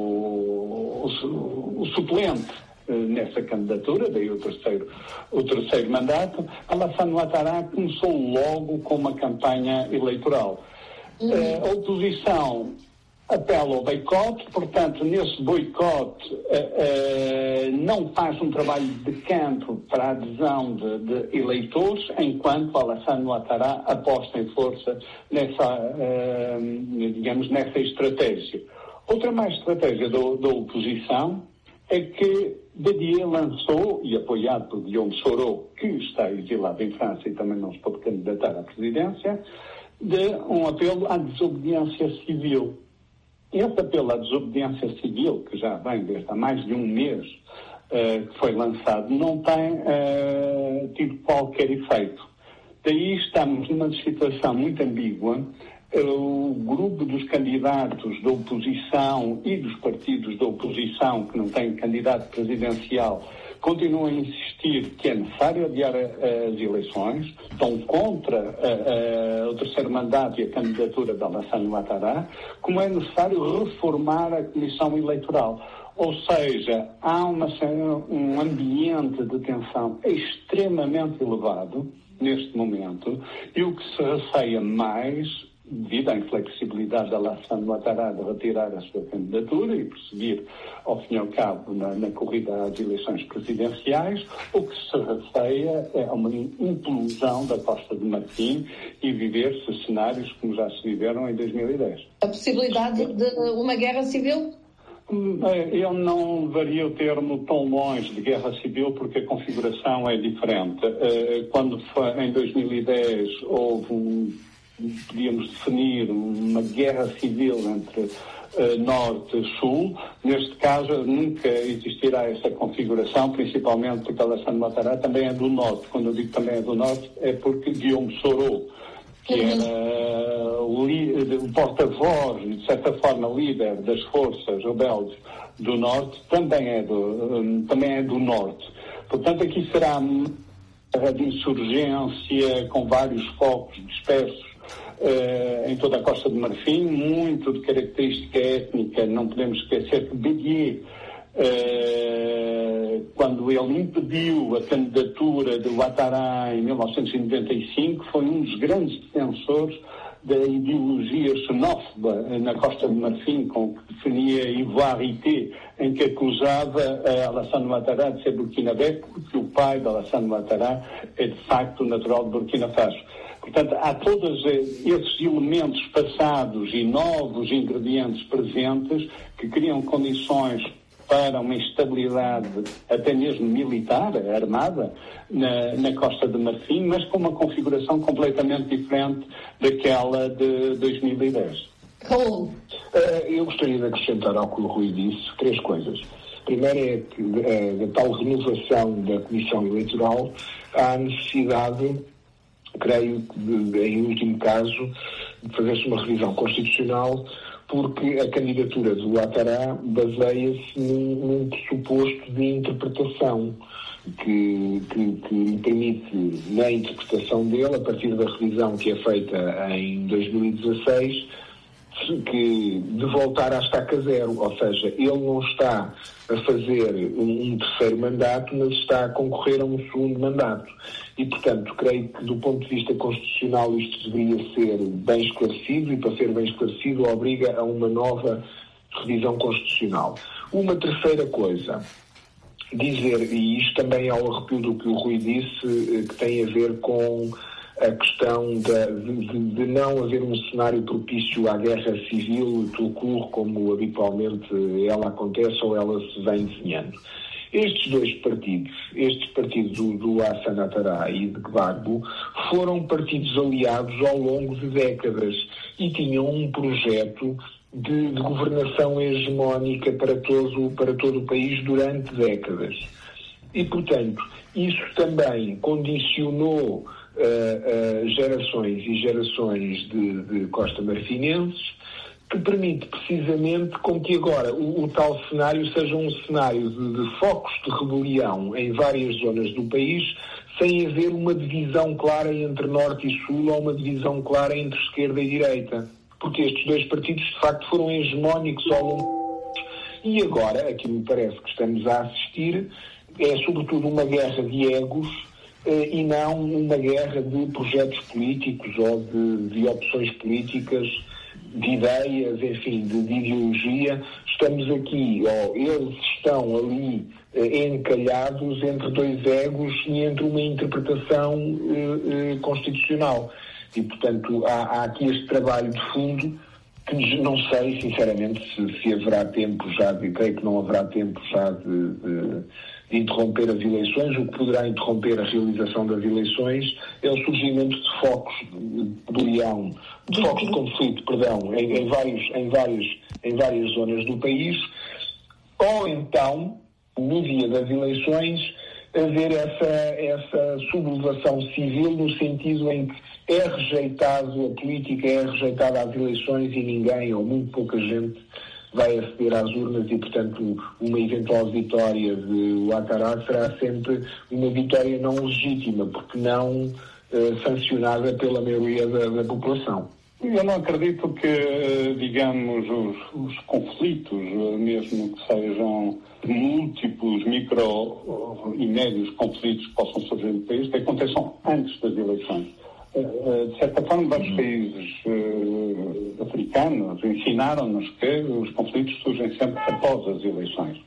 o suplente nessa candidatura, daí o terceiro mandato. Alassane Ouattara começou logo com uma campanha eleitoral. A oposição apela ao boicote, portanto, nesse boicote não faz um trabalho de campo para a adesão de eleitores, enquanto Alassane Ouattara aposta em força nessa estratégia. Outra mais estratégia da oposição é que Bédier lançou, e apoiado por Guillaume Soro, que está exilado em França e também não se pode candidatar à presidência, de um apelo à desobediência civil. Esse apelo à desobediência civil, que já vem desde há mais de um mês que foi lançado, não tem tido qualquer efeito. Daí estamos numa situação muito ambígua. O grupo dos candidatos da oposição e dos partidos da oposição que não têm candidato presidencial continuam a insistir que é necessário adiar as eleições, estão contra o terceiro mandato e a candidatura de Alassane Ouattara, como é necessário reformar a Comissão Eleitoral. Ou seja, há um ambiente de tensão extremamente elevado neste momento, e o que se receia mais, devido à inflexibilidade da Alassane Ouattara de retirar a sua candidatura e prosseguir, ao fim e ao cabo, na corrida às eleições presidenciais, o que se receia é uma implosão da Costa do Marfim e viver-se cenários como já se viveram em 2010. A possibilidade de uma guerra civil? Eu não varia o termo tão longe de guerra civil, porque a configuração é diferente. Quando foi em 2010 houve podíamos definir uma guerra civil entre norte e sul. Neste caso nunca existirá essa configuração, principalmente porque Alassane Ouattara também é do norte. Quando eu digo também é do norte, é porque Guillaume Soro, que era o porta-voz e, de certa forma, líder das forças rebeldes do norte, também é do norte. Portanto, aqui será uma guerra de insurgência com vários focos dispersos em toda a Costa do Marfim, muito de característica étnica. Não podemos esquecer que Bédier, quando ele impediu a candidatura de Ouattara em 1995, foi um dos grandes defensores da ideologia xenófoba na Costa do Marfim, com que definia Ivoirité, em que acusava Alassane Ouattara de ser burkinabé, porque o pai de Alassane Ouattara é de facto natural de Burkina Faso. Portanto, há todos esses elementos passados e novos ingredientes presentes que criam condições para uma instabilidade até mesmo militar, armada, na Costa de Marfim, mas com uma configuração completamente diferente daquela de 2010. Eu gostaria de acrescentar ao que o Rui disse 3 coisas. Primeiro é que da tal renovação da Comissão Eleitoral há a necessidade, creio que em último caso, de fazer-se uma revisão constitucional, porque a candidatura do Ouattara baseia-se num pressuposto de interpretação que lhe permite, na interpretação dele, a partir da revisão que é feita em 2016, de voltar à estaca zero, ou seja, ele não está a fazer um terceiro mandato, mas está a concorrer a um segundo mandato. E, portanto, creio que do ponto de vista constitucional isto deveria ser bem esclarecido, e para ser bem esclarecido obriga a uma nova revisão constitucional. Uma terceira coisa, dizer, e isto também é ao arrepio do que o Rui disse, que tem a ver com a questão de não haver um cenário propício à guerra civil, ocorre como habitualmente ela acontece ou ela se vem desenhando. Estes 2 partidos, estes partidos do Alassane Ouattara e de Gbagbo, foram partidos aliados ao longo de décadas e tinham um projeto de governação hegemónica para todo o país durante décadas. E, portanto, isso também condicionou gerações e gerações de costa-marfinenses, que permite precisamente com que agora o tal cenário seja um cenário de focos de rebelião em várias zonas do país, sem haver uma divisão clara entre norte e sul ou uma divisão clara entre esquerda e direita. Porque estes 2 partidos, de facto, foram hegemónicos ao longo. E agora, aqui me parece que estamos a assistir, é sobretudo uma guerra de egos, e não uma guerra de projetos políticos ou de opções políticas, de ideias, enfim, de ideologia. Estamos aqui, eles estão ali encalhados entre 2 egos e entre uma interpretação constitucional. E, portanto, há aqui este trabalho de fundo que não sei, sinceramente, se haverá tempo já, creio que não haverá tempo já de interromper as eleições. O que poderá interromper a realização das eleições é o surgimento de focos de conflito, em várias zonas do país, ou então, no dia das eleições, haver essa sublevação civil, no sentido em que é rejeitado, a política é rejeitada às eleições e ninguém, ou muito pouca gente, vai aceder às urnas, e, portanto, uma eventual vitória de Ouattara será sempre uma vitória não legítima, porque não sancionada pela maioria da população. Eu não acredito que, digamos, os conflitos, mesmo que sejam múltiplos micro e médios conflitos que possam surgir no país, que aconteçam antes das eleições. De certa forma, vários países africanos ensinaram-nos que os conflitos surgem sempre após as eleições.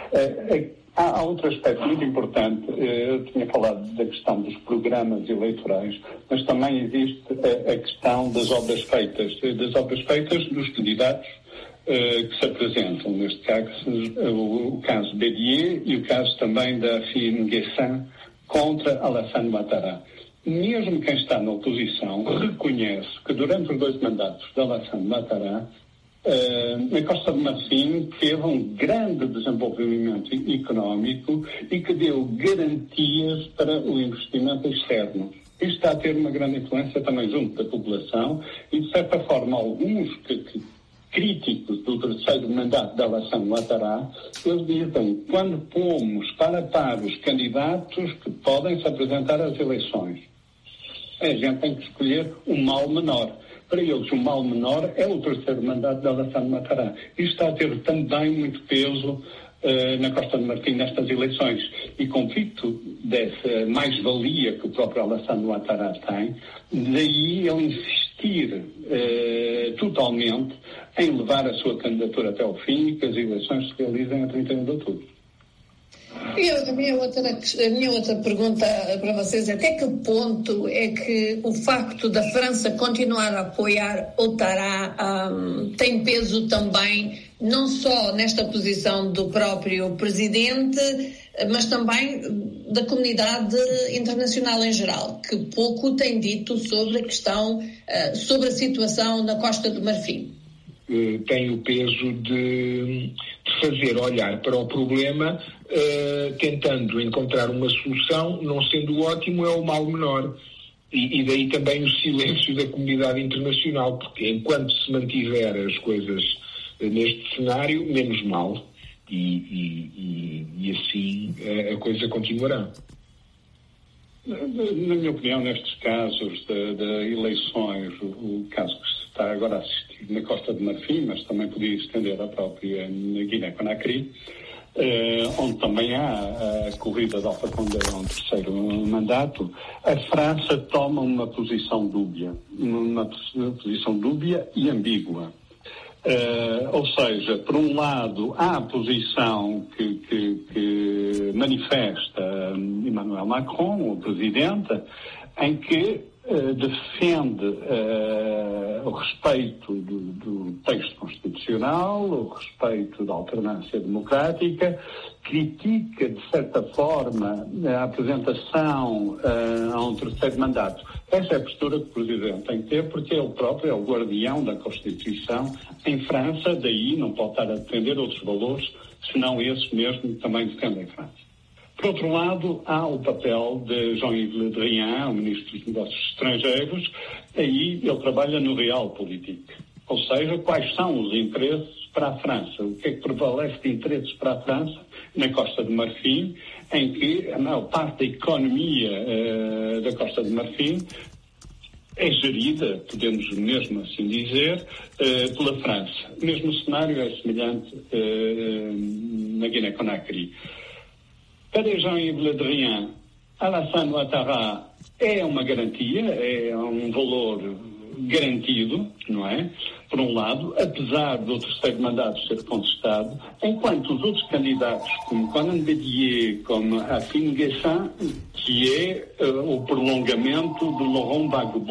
Há outro aspecto muito importante. Eu tinha falado da questão dos programas eleitorais, mas também existe a questão das obras feitas dos candidatos que se apresentam. Neste caso, o caso Bédier e o caso também da Afine Guessin contra Alassane Ouattara. Mesmo quem está na oposição reconhece que durante os 2 mandatos de Alassane Ouattara, na Costa de Marfim teve um grande desenvolvimento económico e que deu garantias para o investimento externo. Isto está a ter uma grande influência também junto da população e, de certa forma, alguns críticos do terceiro mandato de Alassane Ouattara, eles dizem, quando pomos para par os candidatos que podem se apresentar às eleições, a gente tem que escolher o mal menor. Para eles, o mal menor é o terceiro mandato de Alassane Ouattara. Isto está a ter também muito peso na Costa de Marfim nestas eleições. E convicto dessa mais-valia que o próprio Alassane Ouattara tem, daí ele insistir totalmente em levar a sua candidatura até ao fim e que as eleições se realizem a 31 de outubro. A minha outra pergunta para vocês é: até que ponto é que o facto da França continuar a apoiar Ouattara tem peso também, não só nesta posição do próprio presidente, mas também da comunidade internacional em geral, que pouco tem dito sobre a questão, sobre a situação na Costa do Marfim? Tem o peso de fazer olhar para o problema, tentando encontrar uma solução, não sendo ótimo, é o mal menor. E daí também o silêncio da comunidade internacional, porque enquanto se mantiver as coisas neste cenário, menos mal. E assim a coisa continuará. Na minha opinião, nestes casos de eleições, o caso que se está agora a assistir na Costa de Marfim, mas também podia estender à própria Guiné-Conakry, onde também há a corrida de Alpha Condé a um terceiro mandato, a França toma uma posição dúbia e ambígua. Ou seja, por um lado, há a posição que manifesta Emmanuel Macron, o presidente, em que defende o respeito do texto constitucional, o respeito da alternância democrática, critica, de certa forma, a apresentação a um terceiro mandato. Essa é a postura que o Presidente tem que ter, porque ele próprio é o guardião da Constituição em França, daí não pode estar a defender outros valores, senão esses mesmo que também defendem França. Por outro lado, há o papel de Jean-Yves Le Drian, o Ministro dos Negócios Estrangeiros, aí ele trabalha no realpolitik, ou seja, quais são os interesses para a França, o que é que prevalece de interesses para a França na Costa de Marfim, em que a maior parte da economia da Costa de Marfim é gerida, podemos mesmo assim dizer, pela França. O mesmo cenário é semelhante na Guiné-Conakry. Para Jean-Yves Le Drian, Alassane Ouattara é uma garantia, é um valor garantido, não é? Por um lado, apesar do terceiro mandato ser contestado, enquanto os outros candidatos, como Conan Bédier, como Afine Guessin, que é o prolongamento de Laurent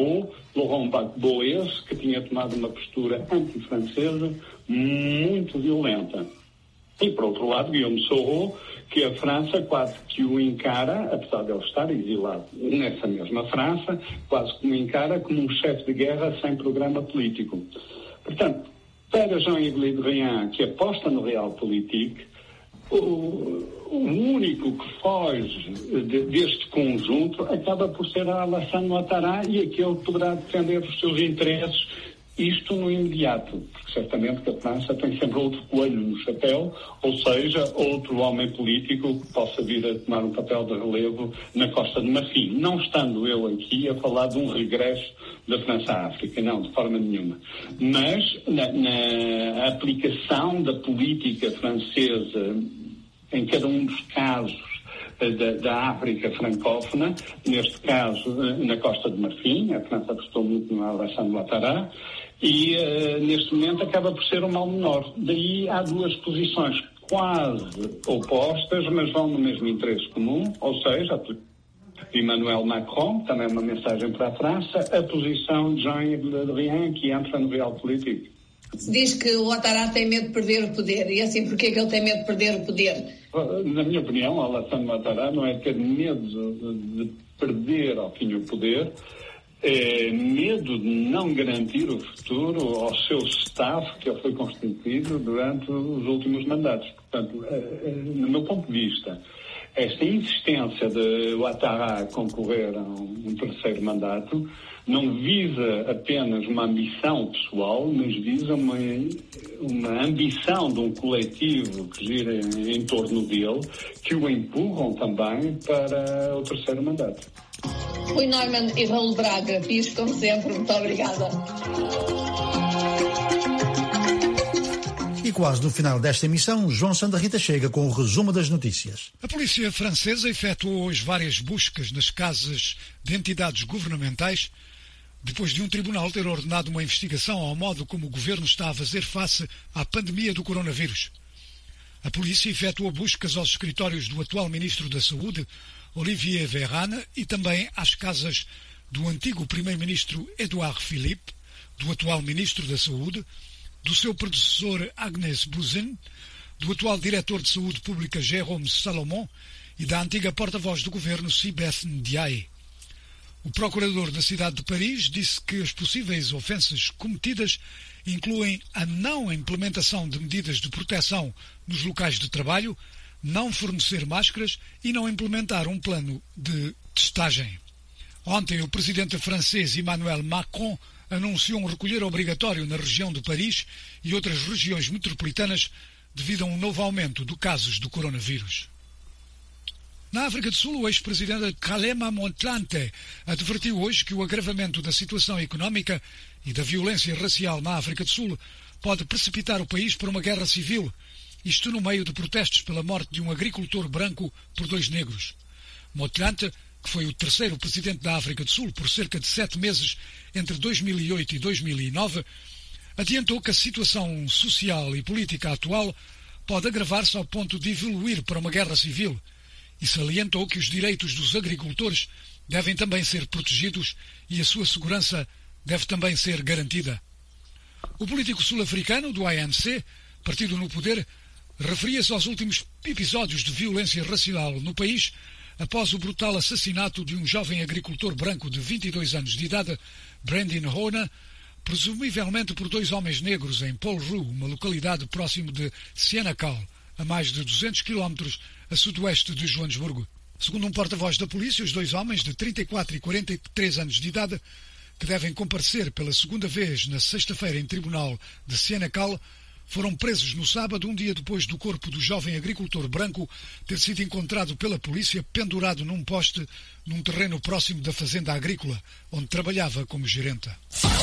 Gbagbo esse, que tinha tomado uma postura anti-francesa muito violenta. E, por outro lado, Guillaume Soro, que a França quase que o encara, apesar de ele estar exilado nessa mesma França, quase que o encara como um chefe de guerra sem programa político. Portanto, para Jean-Yves Le Drian, que aposta no realpolitik, o único que foge deste conjunto acaba por ser a Alassane Ouattara e aquele que poderá defender os seus interesses, isto no imediato, porque certamente que a França tem sempre outro coelho no chapéu, ou seja, outro homem político que possa vir a tomar um papel de relevo na Costa de Marfim. Não estando eu aqui a falar de um regresso da França à África, não, de forma nenhuma. Mas na aplicação da política francesa em cada um dos casos da África francófona, neste caso na Costa de Marfim, a França apostou muito no Alassane Ouattara, e neste momento acaba por ser um mal menor. Daí há duas posições quase opostas, mas vão no mesmo interesse comum, ou seja, a Emmanuel Macron, também uma mensagem para a França, a posição de Jean-Yves Le Drian, que entra no realpolitik. Se diz que o Ouattara tem medo de perder o poder, e assim, porquê é que ele tem medo de perder o poder? Na minha opinião, Alassane Ouattara não é ter medo de perder ao fim o poder, é medo de não garantir o futuro ao seu staff que ele foi constituído durante os últimos mandatos. Portanto, no meu ponto de vista, esta insistência de Ouattara concorrer a um terceiro mandato não visa apenas uma ambição pessoal, mas visa uma ambição de um coletivo que gira em torno dele, que o empurram também para o terceiro mandato. Rui Neumann e Raul Braga, fiz como sempre, muito obrigada. E quase no final desta emissão, João Santa Rita chega com o resumo das notícias. A polícia francesa efetuou hoje várias buscas nas casas de entidades governamentais, depois de um tribunal ter ordenado uma investigação ao modo como o governo está a fazer face à pandemia do coronavírus. A polícia efetuou buscas aos escritórios do atual Ministro da Saúde, Olivier Véran, e também às casas do antigo Primeiro-Ministro Édouard Philippe, do atual Ministro da Saúde, do seu predecessor Agnès Buzyn, do atual Diretor de Saúde Pública Jérôme Salomon e da antiga porta-voz do governo Sibeth Ndiaye. O procurador da cidade de Paris disse que as possíveis ofensas cometidas incluem a não implementação de medidas de proteção nos locais de trabalho, não fornecer máscaras e não implementar um plano de testagem. Ontem, o presidente francês Emmanuel Macron anunciou um recolher obrigatório na região de Paris e outras regiões metropolitanas devido a um novo aumento de casos do coronavírus. Na África do Sul, o ex-presidente Kgalema Motlanthe advertiu hoje que o agravamento da situação económica e da violência racial na África do Sul pode precipitar o país para uma guerra civil, isto no meio de protestos pela morte de um agricultor branco por 2 negros. Motlanthe, que foi o terceiro presidente da África do Sul por cerca de 7 meses entre 2008 e 2009, adiantou que a situação social e política atual pode agravar-se ao ponto de evoluir para uma guerra civil e salientou que os direitos dos agricultores devem também ser protegidos e a sua segurança deve também ser garantida. O político sul-africano do ANC, partido no poder, referia-se aos últimos episódios de violência racial no país após o brutal assassinato de um jovem agricultor branco de 22 anos de idade, Brandon Hona, presumivelmente por 2 homens negros em Paul Rue, uma localidade próximo de Senekal, a mais de 200 quilómetros a sudoeste de Joanesburgo. Segundo um porta-voz da polícia, os 2 homens de 34 e 43 anos de idade, que devem comparecer pela segunda vez na sexta-feira em tribunal de Senekal, foram presos no sábado, um dia depois do corpo do jovem agricultor branco ter sido encontrado pela polícia pendurado num poste num terreno próximo da fazenda agrícola, onde trabalhava como gerenta.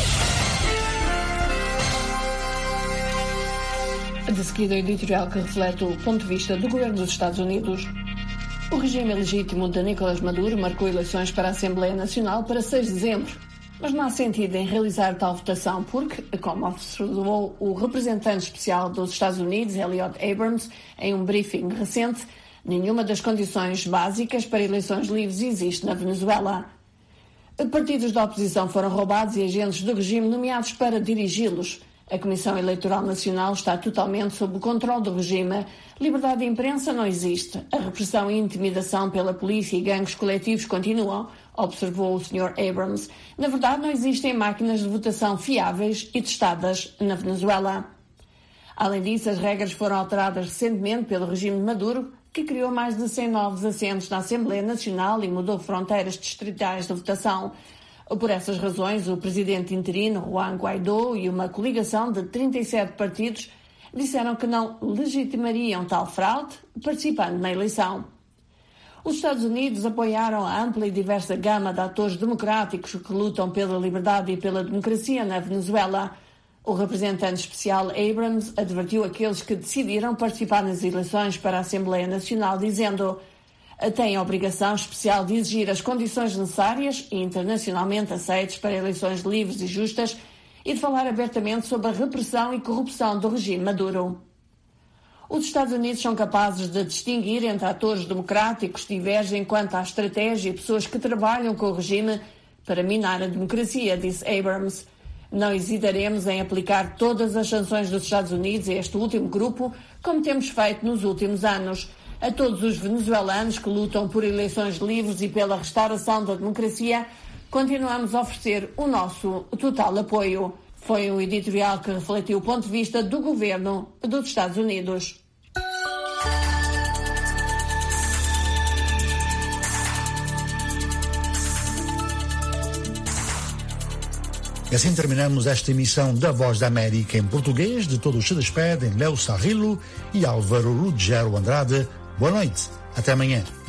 De seguida, a editorial que reflete o ponto de vista do governo dos Estados Unidos. O regime legítimo de Nicolás Maduro marcou eleições para a Assembleia Nacional para 6 de dezembro. Mas não há sentido em realizar tal votação porque, como afirmou o representante especial dos Estados Unidos, Elliot Abrams, em um briefing recente, nenhuma das condições básicas para eleições livres existe na Venezuela. Partidos da oposição foram roubados e agentes do regime nomeados para dirigi-los. A Comissão Eleitoral Nacional está totalmente sob o controle do regime. Liberdade de imprensa não existe. A repressão e intimidação pela polícia e gangues coletivos continuam, observou o Sr. Abrams. Na verdade, não existem máquinas de votação fiáveis e testadas na Venezuela. Além disso, as regras foram alteradas recentemente pelo regime de Maduro, que criou mais de 100 novos assentos na Assembleia Nacional e mudou fronteiras distritais de votação. Por essas razões, o presidente interino, Juan Guaidó, e uma coligação de 37 partidos disseram que não legitimariam tal fraude participando na eleição. Os Estados Unidos apoiaram a ampla e diversa gama de atores democráticos que lutam pela liberdade e pela democracia na Venezuela. O representante especial Abrams advertiu aqueles que decidiram participar nas eleições para a Assembleia Nacional, dizendo: tem a obrigação especial de exigir as condições necessárias e internacionalmente aceitas para eleições livres e justas e de falar abertamente sobre a repressão e corrupção do regime Maduro. Os Estados Unidos são capazes de distinguir entre atores democráticos que divergem quanto à estratégia e pessoas que trabalham com o regime para minar a democracia, disse Abrams. Não hesitaremos em aplicar todas as sanções dos Estados Unidos a este último grupo, como temos feito nos últimos anos. A todos os venezuelanos que lutam por eleições livres e pela restauração da democracia, continuamos a oferecer o nosso total apoio. Foi um editorial que refletiu o ponto de vista do governo dos Estados Unidos. E assim terminamos esta emissão da Voz da América em português. De todos se despedem Léo Sarrilo e Álvaro Ruggiero Andrade. Boa noite. Até amanhã.